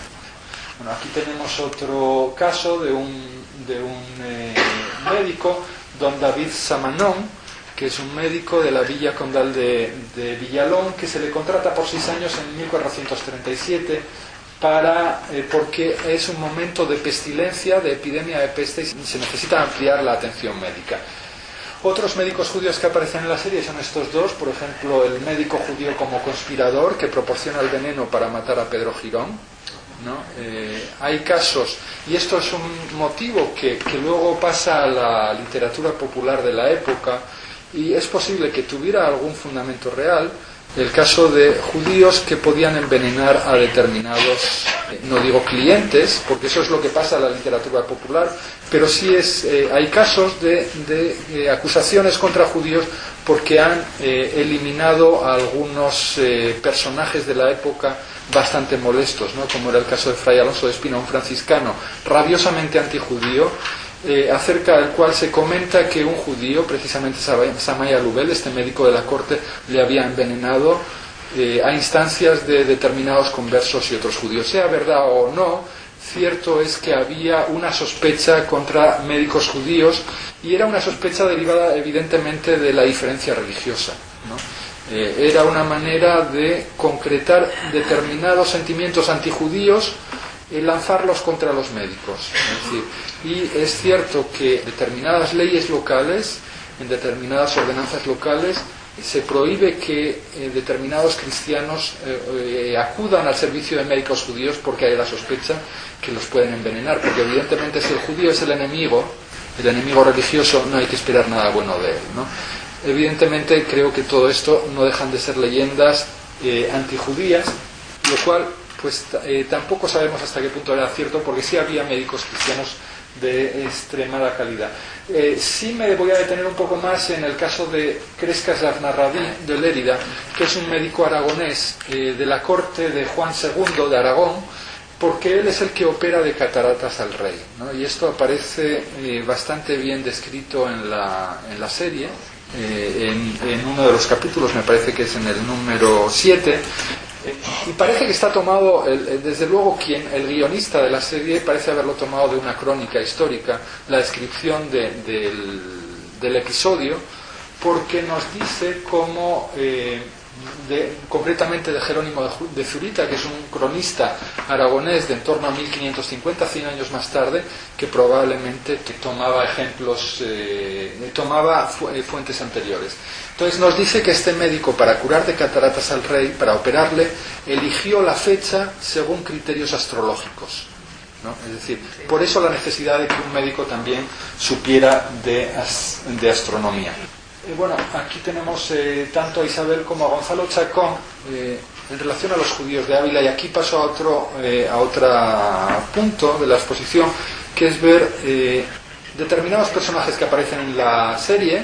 Bueno, aquí tenemos otro caso de un, de un eh, médico, don David Samanon, que es un médico de la Villa Condal de, de Villalón, que se le contrata por seis años en mil cuatrocientos treinta y siete para, eh, porque es un momento de pestilencia, de epidemia de peste, y se necesita ampliar la atención médica. Otros médicos judíos que aparecen en la serie son estos dos, por ejemplo, el médico judío como conspirador que proporciona el veneno para matar a Pedro Girón, ¿no? Eh, hay casos, y esto es un motivo que, que luego pasa a la literatura popular de la época, y es posible que tuviera algún fundamento real, el caso de judíos que podían envenenar a determinados, eh, no digo clientes, porque eso es lo que pasa en la literatura popular, pero sí es, eh, hay casos de, de eh, acusaciones contra judíos porque han eh, eliminado a algunos eh, personajes de la época bastante molestos, ¿no? Como era el caso de Fray Alonso de Espina, un franciscano rabiosamente antijudío, eh, acerca del cual se comenta que un judío, precisamente Samaya Lubel, este médico de la corte, le había envenenado eh, a instancias de determinados conversos y otros judíos. Sea verdad o no, cierto es que había una sospecha contra médicos judíos, y era una sospecha derivada evidentemente de la diferencia religiosa, ¿no? Eh, era una manera de concretar determinados sentimientos antijudíos y lanzarlos contra los médicos. Es decir, y es cierto que determinadas leyes locales, en determinadas ordenanzas locales, se prohíbe que eh, determinados cristianos eh, eh, acudan al servicio de médicos judíos porque hay la sospecha que los pueden envenenar, porque evidentemente si el judío es el enemigo, el enemigo religioso, no hay que esperar nada bueno de él, ¿no? Evidentemente creo que todo esto no dejan de ser leyendas eh, antijudías, lo cual pues eh, tampoco sabemos hasta qué punto era cierto, porque sí había médicos cristianos de extremada calidad. Eh, sí me voy a detener un poco más en el caso de Crescas Larnarradí de Lérida, que es un médico aragonés eh, de la corte de Juan segundo de Aragón, porque él es el que opera de cataratas al rey, ¿no? Y esto aparece eh, bastante bien descrito en la, en la serie. Eh, en, en uno de los capítulos, me parece que es en el número siete, eh, y parece que está tomado, el, el, desde luego quien, el guionista de la serie parece haberlo tomado de una crónica histórica, la descripción de, del, del episodio, porque nos dice cómo eh, de, concretamente de Jerónimo de, de Zurita, que es un cronista aragonés de en torno a mil quinientos cincuenta, cien años más tarde, que probablemente que tomaba ejemplos, eh, tomaba fu fuentes anteriores. Entonces nos dice que este médico, para curar de cataratas al rey, para operarle, eligió la fecha según criterios astrológicos, ¿no? Es decir, por eso la necesidad de que un médico también supiera de, as de astronomía. Eh, bueno, aquí tenemos eh, tanto a Isabel como a Gonzalo Chacón eh, en relación a los judíos de Ávila, y aquí paso a otro eh, a otro punto de la exposición, que es ver eh, determinados personajes que aparecen en la serie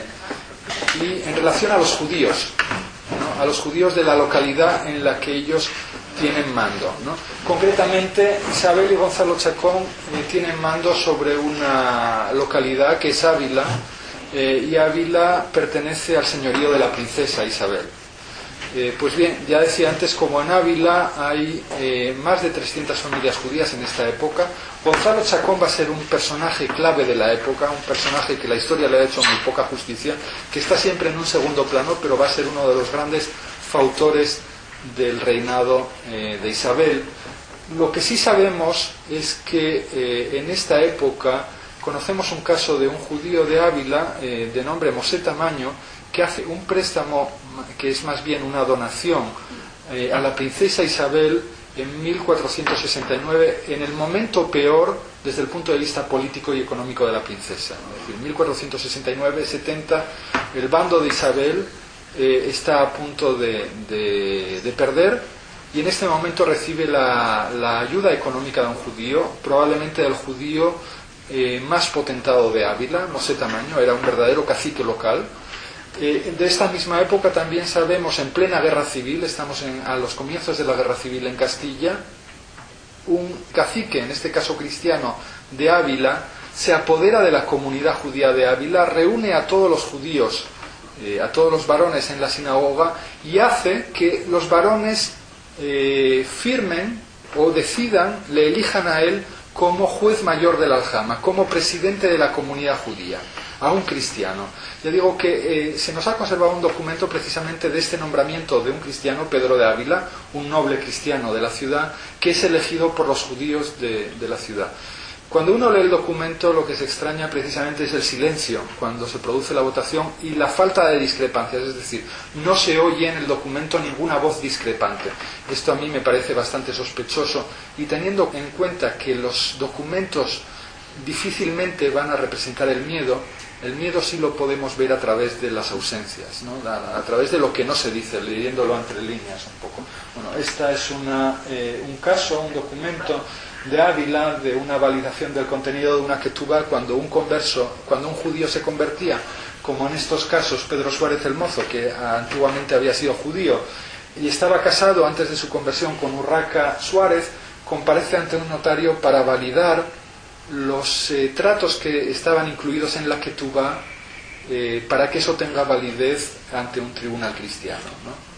y en relación a los judíos, ¿no? A los judíos de la localidad en la que ellos tienen mando, ¿no? Concretamente, Isabel y Gonzalo Chacón eh, tienen mando sobre una localidad que es Ávila, eh, y Ávila pertenece al señorío de la princesa Isabel. Eh, pues bien, ya decía antes, como en Ávila hay eh, más de trescientas familias judías en esta época, Gonzalo Chacón va a ser un personaje clave de la época, un personaje que la historia le ha hecho muy poca justicia, que está siempre en un segundo plano, pero va a ser uno de los grandes fautores del reinado eh, de Isabel. Lo que sí sabemos es que eh, en esta época conocemos un caso de un judío de Ávila eh, de nombre Mosé Tamaño, que hace un préstamo que es más bien una donación eh, a la princesa Isabel en mil cuatrocientos sesenta y nueve, en el momento peor desde el punto de vista político y económico de la princesa. Es decir, mil cuatrocientos sesenta y nueve setenta, el bando de Isabel eh, está a punto de, de, de perder, y en este momento recibe la, la ayuda económica de un judío, probablemente del judío eh, más potentado de Ávila, Mosé Tamaño, era un verdadero cacique local. Eh, de esta misma época también sabemos, en plena guerra civil, estamos en, a los comienzos de la guerra civil en Castilla, un cacique, en este caso cristiano, de Ávila, se apodera de la comunidad judía de Ávila, reúne a todos los judíos eh, a todos los varones en la sinagoga y hace que los varones eh, firmen o decidan, le elijan a él como juez mayor del aljama, como presidente de la comunidad judía, a un cristiano. Ya digo que eh, se nos ha conservado un documento precisamente de este nombramiento de un cristiano, Pedro de Ávila, un noble cristiano de la ciudad, que es elegido por los judíos de, de la ciudad. Cuando uno lee el documento, lo que se extraña precisamente es el silencio cuando se produce la votación y la falta de discrepancias, es decir, no se oye en el documento ninguna voz discrepante. Esto a mí me parece bastante sospechoso, y teniendo en cuenta que los documentos difícilmente van a representar el miedo, el miedo sí lo podemos ver a través de las ausencias, ¿no? a, a través de lo que no se dice, leyéndolo entre líneas un poco. Bueno, esta es una, eh, un caso, un documento de Ávila, de una validación del contenido de una ketubá, cuando un converso, cuando un judío se convertía, como en estos casos Pedro Suárez el Mozo, que antiguamente había sido judío y estaba casado antes de su conversión con Urraca Suárez, comparece ante un notario para validar los eh, tratos que estaban incluidos en la ketubá, eh, para que eso tenga validez ante un tribunal cristiano, ¿no?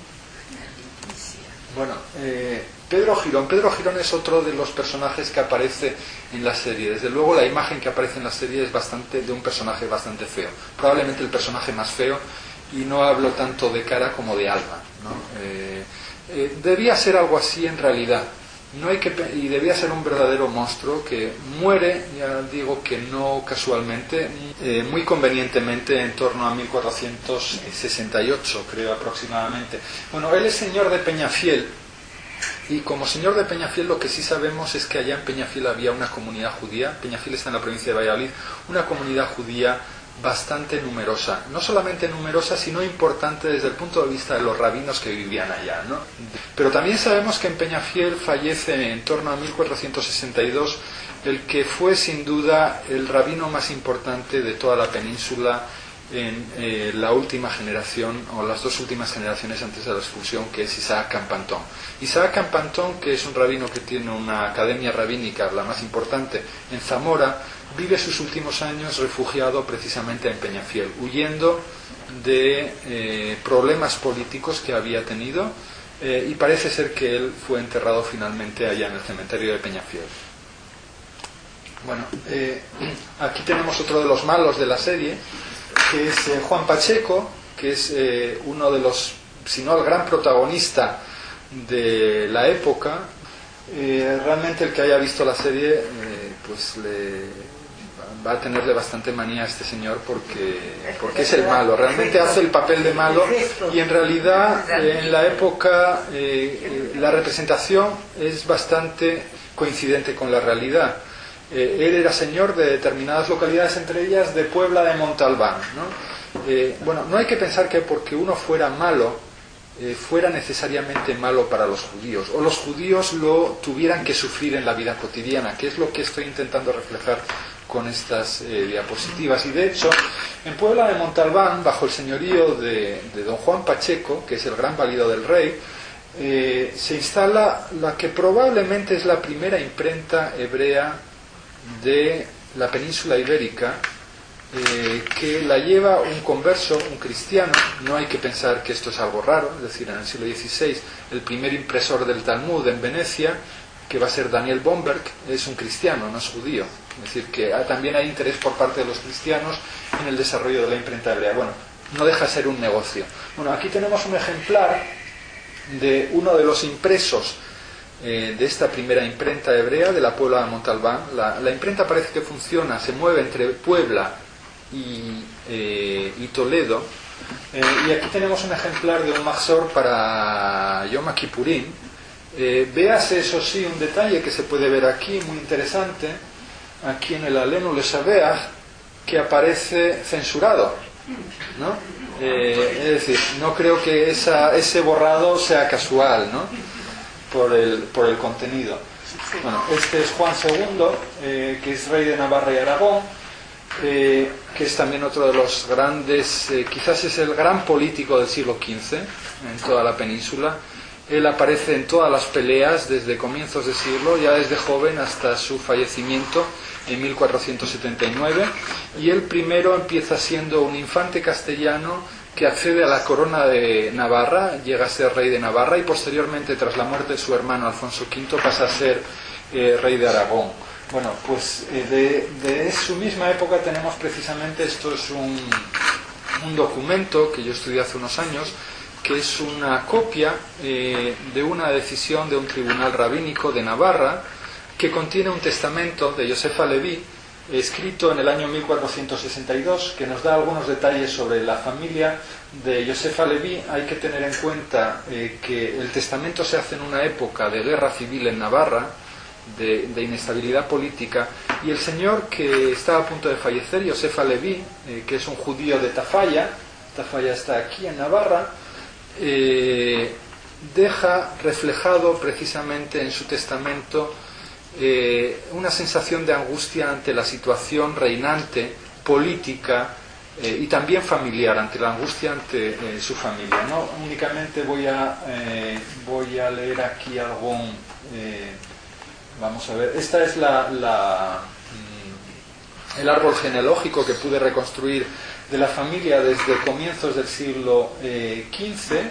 Bueno, eh, Pedro Girón. Pedro Girón es otro de los personajes que aparece en la serie. Desde luego la imagen que aparece en la serie es bastante de un personaje bastante feo. Probablemente el personaje más feo, y no hablo tanto de cara como de alma, ¿no? Eh, eh, debía ser algo así en realidad. No hay que, y debía ser un verdadero monstruo que muere, ya digo que no casualmente, eh, muy convenientemente en torno a mil cuatrocientos sesenta y ocho, creo aproximadamente. Bueno, él es señor de Peñafiel, y como señor de Peñafiel lo que sí sabemos es que allá en Peñafiel había una comunidad judía. Peñafiel está en la provincia de Valladolid, una comunidad judía bastante numerosa, no solamente numerosa, sino importante desde el punto de vista de los rabinos que vivían allá, ¿no? Pero también sabemos que en Peñafiel fallece en torno a mil cuatrocientos sesenta y dos el que fue sin duda el rabino más importante de toda la península en eh, la última generación, o las dos últimas generaciones antes de la expulsión, que es Isaac Campantón. Isaac Campantón, que es un rabino que tiene una academia rabínica, la más importante en Zamora, vive sus últimos años refugiado precisamente en Peñafiel, huyendo de eh, problemas políticos que había tenido, eh, y parece ser que él fue enterrado finalmente allá en el cementerio de Peñafiel. Bueno, eh, aquí tenemos otro de los malos de la serie, que es eh, Juan Pacheco, que es eh, uno de los, si no el gran protagonista de la época. Eh, realmente el que haya visto la serie, eh, pues le va a tenerle bastante manía a este señor, porque, porque es el malo, realmente hace el papel de malo, y en realidad eh, en la época eh, eh, la representación es bastante coincidente con la realidad. Eh, él era señor de determinadas localidades, entre ellas de Puebla de Montalbán, ¿no? Eh, bueno, no hay que pensar que porque uno fuera malo, eh, fuera necesariamente malo para los judíos, o los judíos lo tuvieran que sufrir en la vida cotidiana, que es lo que estoy intentando reflejar con estas eh, diapositivas. Y de hecho, en Puebla de Montalbán, bajo el señorío de, de don Juan Pacheco, que es el gran valido del rey, eh, se instala la que probablemente es la primera imprenta hebrea de la península ibérica, eh, que la lleva un converso, un cristiano. No hay que pensar que esto es algo raro, es decir, en el siglo dieciséis el primer impresor del Talmud en Venecia, que va a ser Daniel Bomberg, es un cristiano, no es judío. Es decir, que también hay interés por parte de los cristianos en el desarrollo de la imprenta hebrea. Bueno, no deja de ser un negocio. Bueno, aquí tenemos un ejemplar de uno de los impresos eh, de esta primera imprenta hebrea de la Puebla de Montalbán. La, la imprenta parece que funciona, se mueve entre Puebla y, eh, y Toledo. Eh, y aquí tenemos un ejemplar de un Mahzor para Yom Kippurín. Eh, véase, eso sí, un detalle que se puede ver aquí, muy interesante, aquí en el Alenu Le Sabeach, que aparece censurado, ¿no? Eh, es decir, no creo que esa, ese borrado sea casual, ¿no? Por el, por el contenido. Bueno, este es Juan segundo, eh, que es rey de Navarra y Aragón, eh, que es también otro de los grandes, eh, quizás es el gran político del siglo quince en toda la península. Él aparece en todas las peleas desde comienzos de siglo, ya desde joven hasta su fallecimiento en mil cuatrocientos setenta y nueve, y él primero empieza siendo un infante castellano que accede a la corona de Navarra, llega a ser rey de Navarra y posteriormente, tras la muerte de su hermano Alfonso quinto, pasa a ser eh, rey de Aragón. Bueno, pues eh, de, de su misma época tenemos precisamente, esto es un, un documento que yo estudié hace unos años, que es una copia eh, de una decisión de un tribunal rabínico de Navarra, que contiene un testamento de Josefa Leví, escrito en el año mil cuatrocientos sesenta y dos, que nos da algunos detalles sobre la familia de Josefa Leví. Hay que tener en cuenta eh, que el testamento se hace en una época de guerra civil en Navarra, de, de inestabilidad política, y el señor que estaba a punto de fallecer, Josefa Leví, eh, que es un judío de Tafalla, Tafalla está aquí en Navarra, eh, deja reflejado precisamente en su testamento Eh, una sensación de angustia ante la situación reinante, política eh, y también familiar, ante la angustia ante eh, su familia. No únicamente voy a eh, voy a leer aquí algún eh, vamos a ver, esta es la, la mm, el árbol genealógico que pude reconstruir de la familia desde comienzos del siglo eh, quince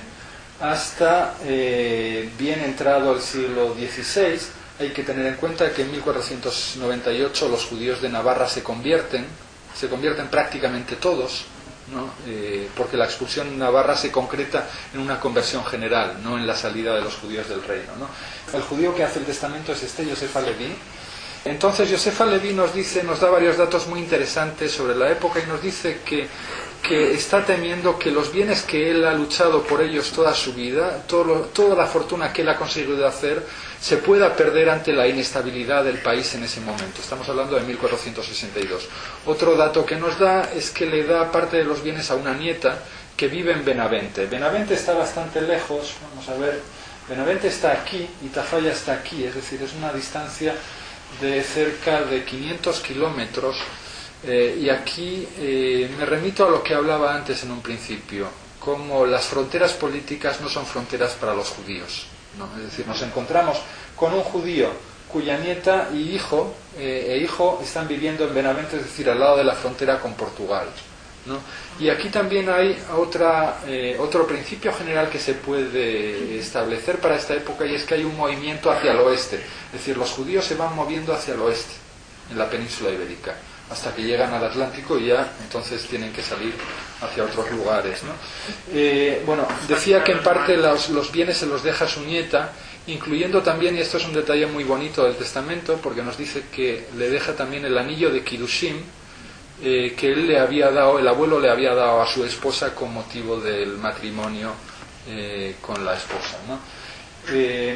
hasta eh, bien entrado el siglo dieciséis. Hay que tener en cuenta que en mil cuatrocientos noventa y ocho los judíos de Navarra se convierten, se convierten prácticamente todos, ¿no? Eh, porque la expulsión en Navarra se concreta en una conversión general, no en la salida de los judíos del reino, ¿no? El judío que hace el testamento es este, Josefa Leví. Entonces Josefa Leví nos dice, nos da varios datos muy interesantes sobre la época y nos dice que que está temiendo que los bienes que él ha luchado por ellos toda su vida, todo lo, toda la fortuna que él ha conseguido hacer, se pueda perder ante la inestabilidad del país en ese momento. Estamos hablando de mil cuatrocientos sesenta y dos. Otro dato que nos da es que le da parte de los bienes a una nieta que vive en Benavente. Benavente está bastante lejos, vamos a ver, Benavente está aquí y Tafalla está aquí, es decir, es una distancia de cerca de quinientos kilómetros. Eh, y aquí eh, me remito a lo que hablaba antes en un principio, como las fronteras políticas no son fronteras para los judíos, ¿no? Es decir, nos encontramos con un judío cuya nieta y hijo eh, e hijo están viviendo en Benavente, es decir, al lado de la frontera con Portugal, ¿no? Y aquí también hay otra, eh, otro principio general que se puede establecer para esta época, y es que hay un movimiento hacia el oeste, es decir, los judíos se van moviendo hacia el oeste en la península ibérica, hasta que llegan al Atlántico y ya entonces tienen que salir hacia otros lugares, ¿no? Eh, bueno, decía que en parte los, los bienes se los deja a su nieta, incluyendo también, y esto es un detalle muy bonito del testamento, porque nos dice que le deja también el anillo de Kirushim, eh, que él le había dado, el abuelo le había dado a su esposa con motivo del matrimonio eh, con la esposa, ¿no? Eh,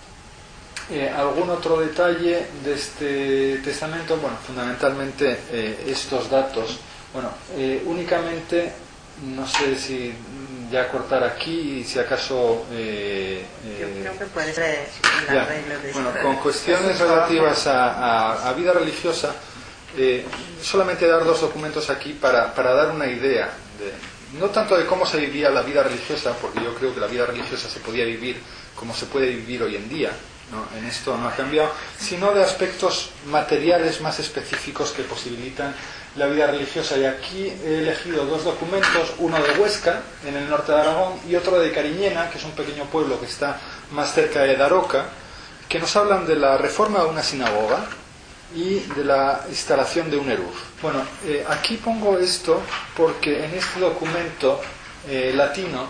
Eh, ¿Algún otro detalle de este testamento? Bueno, fundamentalmente eh, estos datos. Bueno, eh, únicamente, no sé si ya cortar aquí y si acaso... Eh, eh, Yo creo que puede ser la regla de bueno, con cuestiones relativas a, a, a vida religiosa, eh, solamente dar dos documentos aquí para, para dar una idea, de, no tanto de cómo se vivía la vida religiosa, porque yo creo que la vida religiosa se podía vivir como se puede vivir hoy en día, ¿no? En esto no ha cambiado, sino de aspectos materiales más específicos que posibilitan la vida religiosa. Y aquí he elegido dos documentos, uno de Huesca, en el norte de Aragón, y otro de Cariñena, que es un pequeño pueblo que está más cerca de Daroca, que nos hablan de la reforma de una sinagoga y de la instalación de un eruv. Bueno, eh, aquí pongo esto porque en este documento eh, latino,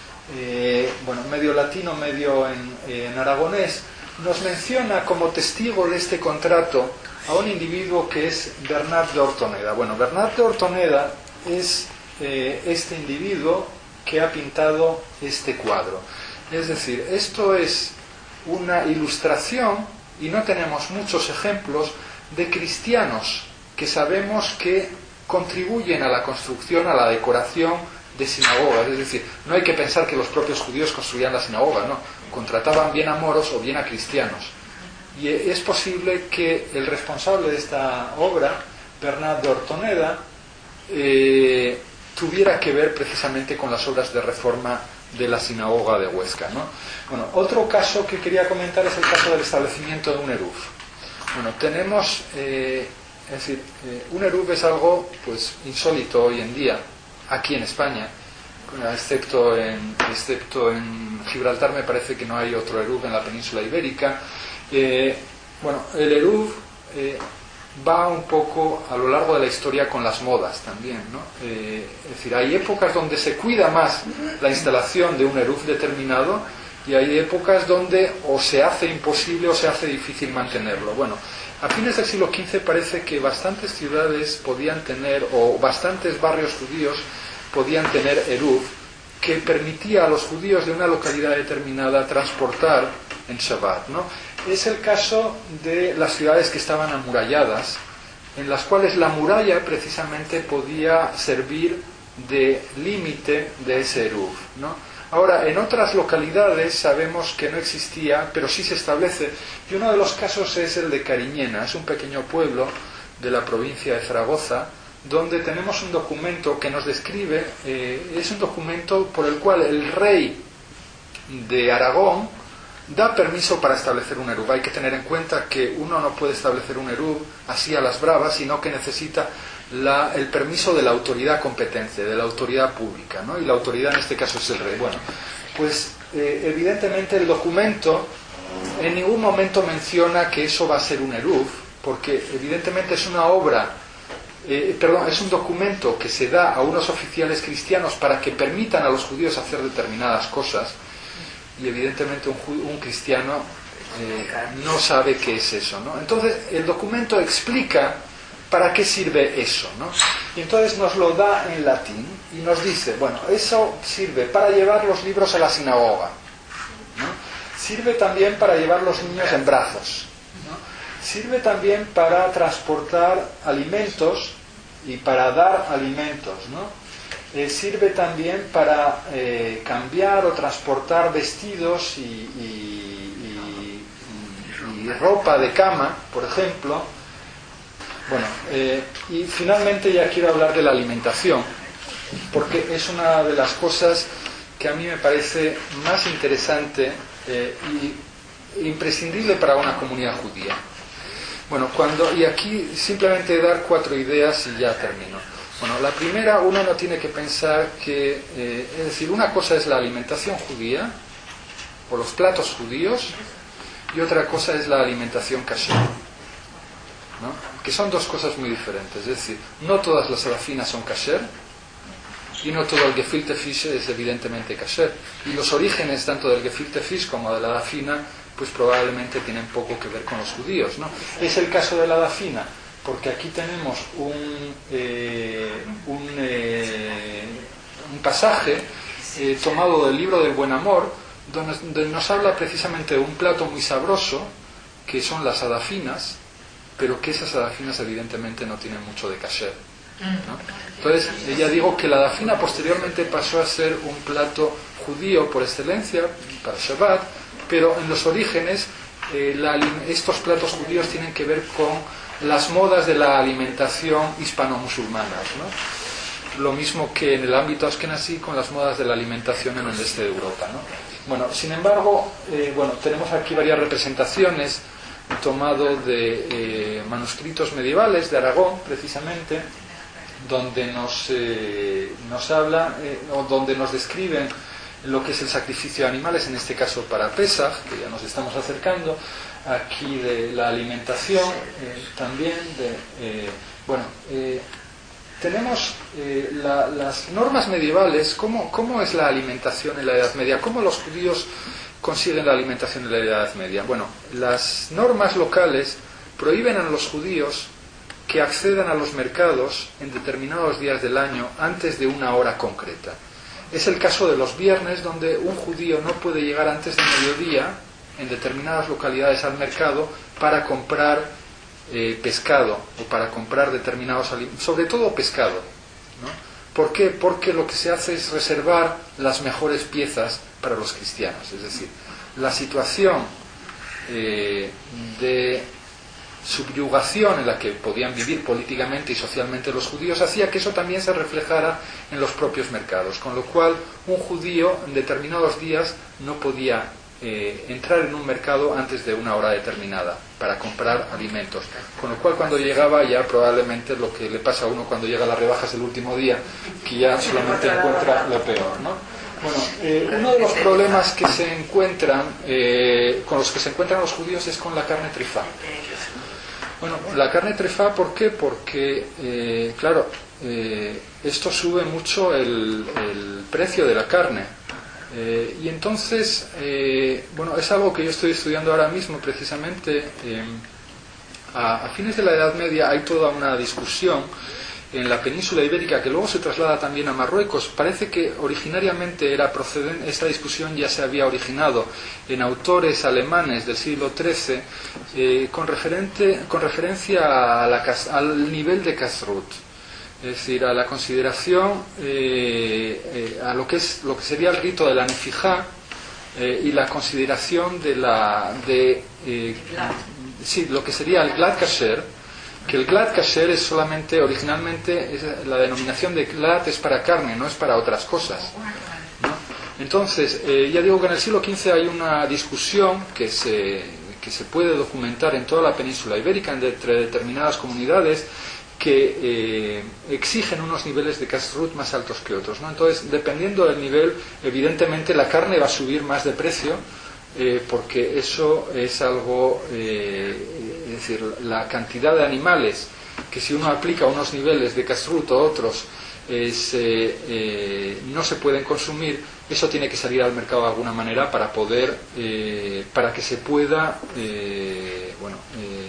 eh, bueno, medio latino, medio en, eh, en aragonés, nos menciona como testigo de este contrato a un individuo que es Bernat de Hortoneda. Bueno, Bernat de Hortoneda es eh, este individuo que ha pintado este cuadro. Es decir, esto es una ilustración, y no tenemos muchos ejemplos, de cristianos que sabemos que contribuyen a la construcción, a la decoración de sinagogas. Es decir, no hay que pensar que los propios judíos construían la sinagoga, no, contrataban bien a moros o bien a cristianos. Y es posible que el responsable de esta obra, Bernat de Hortoneda, eh, tuviera que ver precisamente con las obras de reforma de la sinagoga de Huesca, ¿no? Bueno, otro caso que quería comentar es el caso del establecimiento de un eruv. Bueno, tenemos, eh, es decir, eh, un eruv es algo pues insólito hoy en día, aquí en España. excepto en, excepto en Gibraltar me parece que no hay otro eruv en la península ibérica. Eh, bueno, el eruv eh, va un poco a lo largo de la historia con las modas también, ¿no? Eh, es decir, hay épocas donde se cuida más la instalación de un eruv determinado y hay épocas donde o se hace imposible o se hace difícil mantenerlo. Bueno, a fines del siglo quince parece que bastantes ciudades podían tener, o bastantes barrios judíos podían tener eruv, que permitía a los judíos de una localidad determinada transportar en Shabbat, ¿no? Es el caso de las ciudades que estaban amuralladas, en las cuales la muralla precisamente podía servir de límite de ese eruv, ¿no? Ahora, en otras localidades sabemos que no existía, pero sí se establece, y uno de los casos es el de Cariñena, es un pequeño pueblo de la provincia de Zaragoza, donde tenemos un documento que nos describe, eh, es un documento por el cual el rey de Aragón da permiso para establecer un eruv. Hay que tener en cuenta que uno no puede establecer un eruv así a las bravas, sino que necesita la, el permiso de la autoridad competente, de la autoridad pública, ¿no? Y la autoridad en este caso es el rey. Bueno, pues eh, evidentemente el documento en ningún momento menciona que eso va a ser un eruv, porque evidentemente es una obra, eh, perdón, es un documento que se da a unos oficiales cristianos para que permitan a los judíos hacer determinadas cosas, y evidentemente un, un cristiano eh, no sabe qué es eso, ¿no? Entonces el documento explica para qué sirve eso, ¿no? Y entonces nos lo da en latín y nos dice, bueno, eso sirve para llevar los libros a la sinagoga, ¿no? Sirve también para llevar los niños en brazos, ¿no? Sirve también para transportar alimentos y para dar alimentos, ¿no? Eh, sirve también para eh, cambiar o transportar vestidos y, y, y, y ropa de cama, por ejemplo. Bueno, eh, y finalmente ya quiero hablar de la alimentación, porque es una de las cosas que a mí me parece más interesante eh, y imprescindible para una comunidad judía. Bueno, cuando, y aquí simplemente dar cuatro ideas y ya termino. Bueno, la primera, uno no tiene que pensar que, eh, es decir, una cosa es la alimentación judía, o los platos judíos, y otra cosa es la alimentación kasher, ¿no? Que son dos cosas muy diferentes. Es decir, no todas las halafinas son kasher, y no todo el gefilte fish es evidentemente kasher. Y los orígenes tanto del gefilte fish como de la dafina, pues probablemente tienen poco que ver con los judíos, ¿no? Es el caso de la dafina, porque aquí tenemos un, eh, un, eh, un pasaje eh, tomado del libro del Buen Amor, donde, donde nos habla precisamente de un plato muy sabroso, que son las adafinas, pero que esas adafinas evidentemente no tienen mucho de kasher, ¿no? Entonces, ya digo que la adafina posteriormente pasó a ser un plato judío por excelencia, para Shabbat, pero en los orígenes eh, la, estos platos judíos tienen que ver con las modas de la alimentación hispano-musulmanas, ¿no? Lo mismo que en el ámbito askenazí con las modas de la alimentación en el este de Europa, ¿no? Bueno, sin embargo, eh, bueno, tenemos aquí varias representaciones tomado de eh, manuscritos medievales de Aragón, precisamente, donde nos, eh, nos habla, eh, o donde nos describen lo que es el sacrificio de animales, en este caso para Pesaj, que ya nos estamos acercando, aquí de la alimentación, eh, también de, eh, bueno, eh, tenemos eh, la, las normas medievales. ¿Cómo, ¿Cómo es la alimentación en la Edad Media? ¿Cómo los judíos consiguen la alimentación en la Edad Media? Bueno, las normas locales prohíben a los judíos que accedan a los mercados en determinados días del año antes de una hora concreta. Es el caso de los viernes, donde un judío no puede llegar antes de mediodía en determinadas localidades al mercado para comprar eh, pescado o para comprar determinados alimentos, sobre todo pescado, ¿no? ¿Por qué? Porque lo que se hace es reservar las mejores piezas para los cristianos. Es decir, la situación eh, de subyugación en la que podían vivir políticamente y socialmente los judíos hacía que eso también se reflejara en los propios mercados, con lo cual un judío en determinados días no podía eh, entrar en un mercado antes de una hora determinada para comprar alimentos, con lo cual cuando llegaba ya probablemente lo que le pasa a uno cuando llega a las rebajas el último día, que ya solamente encuentra lo peor, ¿no? Bueno, eh, uno de los problemas que se encuentran eh, con los que se encuentran los judíos es con la carne trefá. Bueno, la carne trefá, ¿por qué? Porque, eh, claro, eh, esto sube mucho el, el precio de la carne. Eh, y entonces, eh, bueno, es algo que yo estoy estudiando ahora mismo precisamente. Eh, a, a fines de la Edad Media hay toda una discusión en la península ibérica que luego se traslada también a Marruecos. Parece que originariamente era procedente, esta discusión ya se había originado en autores alemanes del siglo trece eh, con, referente, con referencia a la, al nivel de kashrut, es decir, a la consideración eh, eh, a lo que es lo que sería el rito de la nefijá eh, y la consideración de la de eh, sí, lo que sería el glad kasher, que el glad kasher es solamente, originalmente, es, la denominación de glad es para carne, no es para otras cosas, ¿no? Entonces, eh, ya digo que en el siglo quince hay una discusión que se, que se puede documentar en toda la península ibérica entre determinadas comunidades que eh, exigen unos niveles de kashrut más altos que otros, ¿no? Entonces, dependiendo del nivel, evidentemente la carne va a subir más de precio, eh, porque eso es algo... Eh, es decir, la cantidad de animales que si uno aplica unos niveles de kashrut o otros es, eh, eh, no se pueden consumir, eso tiene que salir al mercado de alguna manera para poder, eh, para que se pueda, eh, bueno,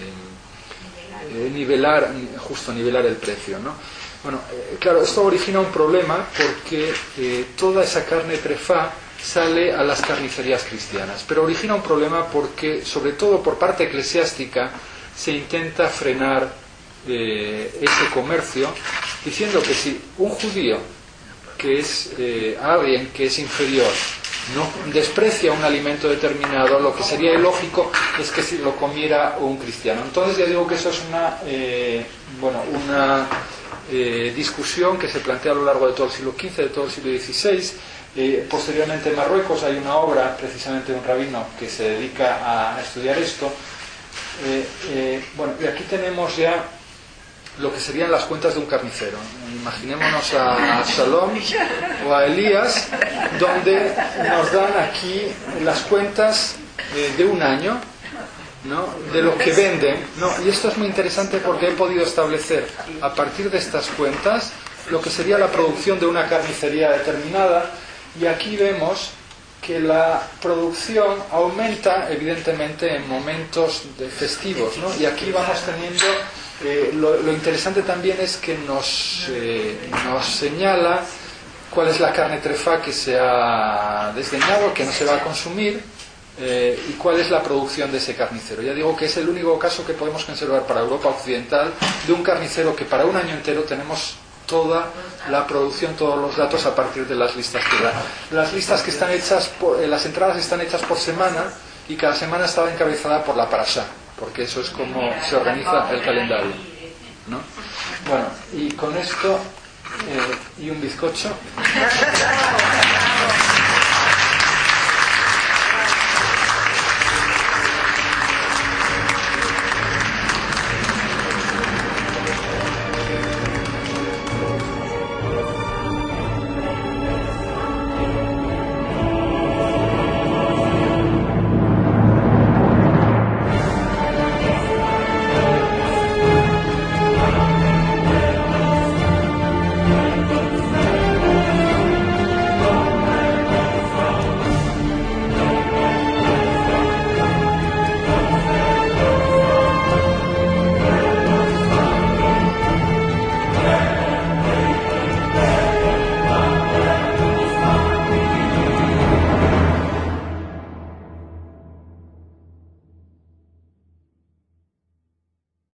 eh, eh, nivelar, justo nivelar el precio, ¿no? Bueno, eh, claro, esto origina un problema porque eh, toda esa carne trefá sale a las carnicerías cristianas, pero origina un problema porque, sobre todo por parte eclesiástica, se intenta frenar eh, ese comercio, diciendo que si un judío, que es eh, alguien que es inferior, no desprecia un alimento determinado, lo que sería ilógico es que si lo comiera un cristiano. Entonces ya digo que eso es una eh, bueno una eh, discusión que se plantea a lo largo de todo el siglo quince, de todo el siglo dieciséis. Eh, posteriormente en Marruecos hay una obra precisamente de un rabino que se dedica a estudiar esto. Eh, eh, bueno, y aquí tenemos ya lo que serían las cuentas de un carnicero. Imaginémonos a Shalom o a Elías, donde nos dan aquí las cuentas eh, de un año, ¿no?, de lo que venden, ¿no? Y esto es muy interesante porque he podido establecer a partir de estas cuentas lo que sería la producción de una carnicería determinada. Y aquí vemos que la producción aumenta evidentemente en momentos de festivos, ¿no? Y aquí vamos teniendo, eh, lo, lo interesante también es que nos, eh, nos señala cuál es la carne trefá que se ha desdeñado, que no se va a consumir, eh, y cuál es la producción de ese carnicero. Ya digo que es el único caso que podemos conservar para Europa Occidental de un carnicero que para un año entero tenemos toda la producción, todos los datos a partir de las listas que da. Las listas que están hechas, por, eh, las entradas están hechas por semana y cada semana estaba encabezada por la parashá, porque eso es como se organiza el calendario, ¿no? Bueno, y con esto eh, y un bizcocho.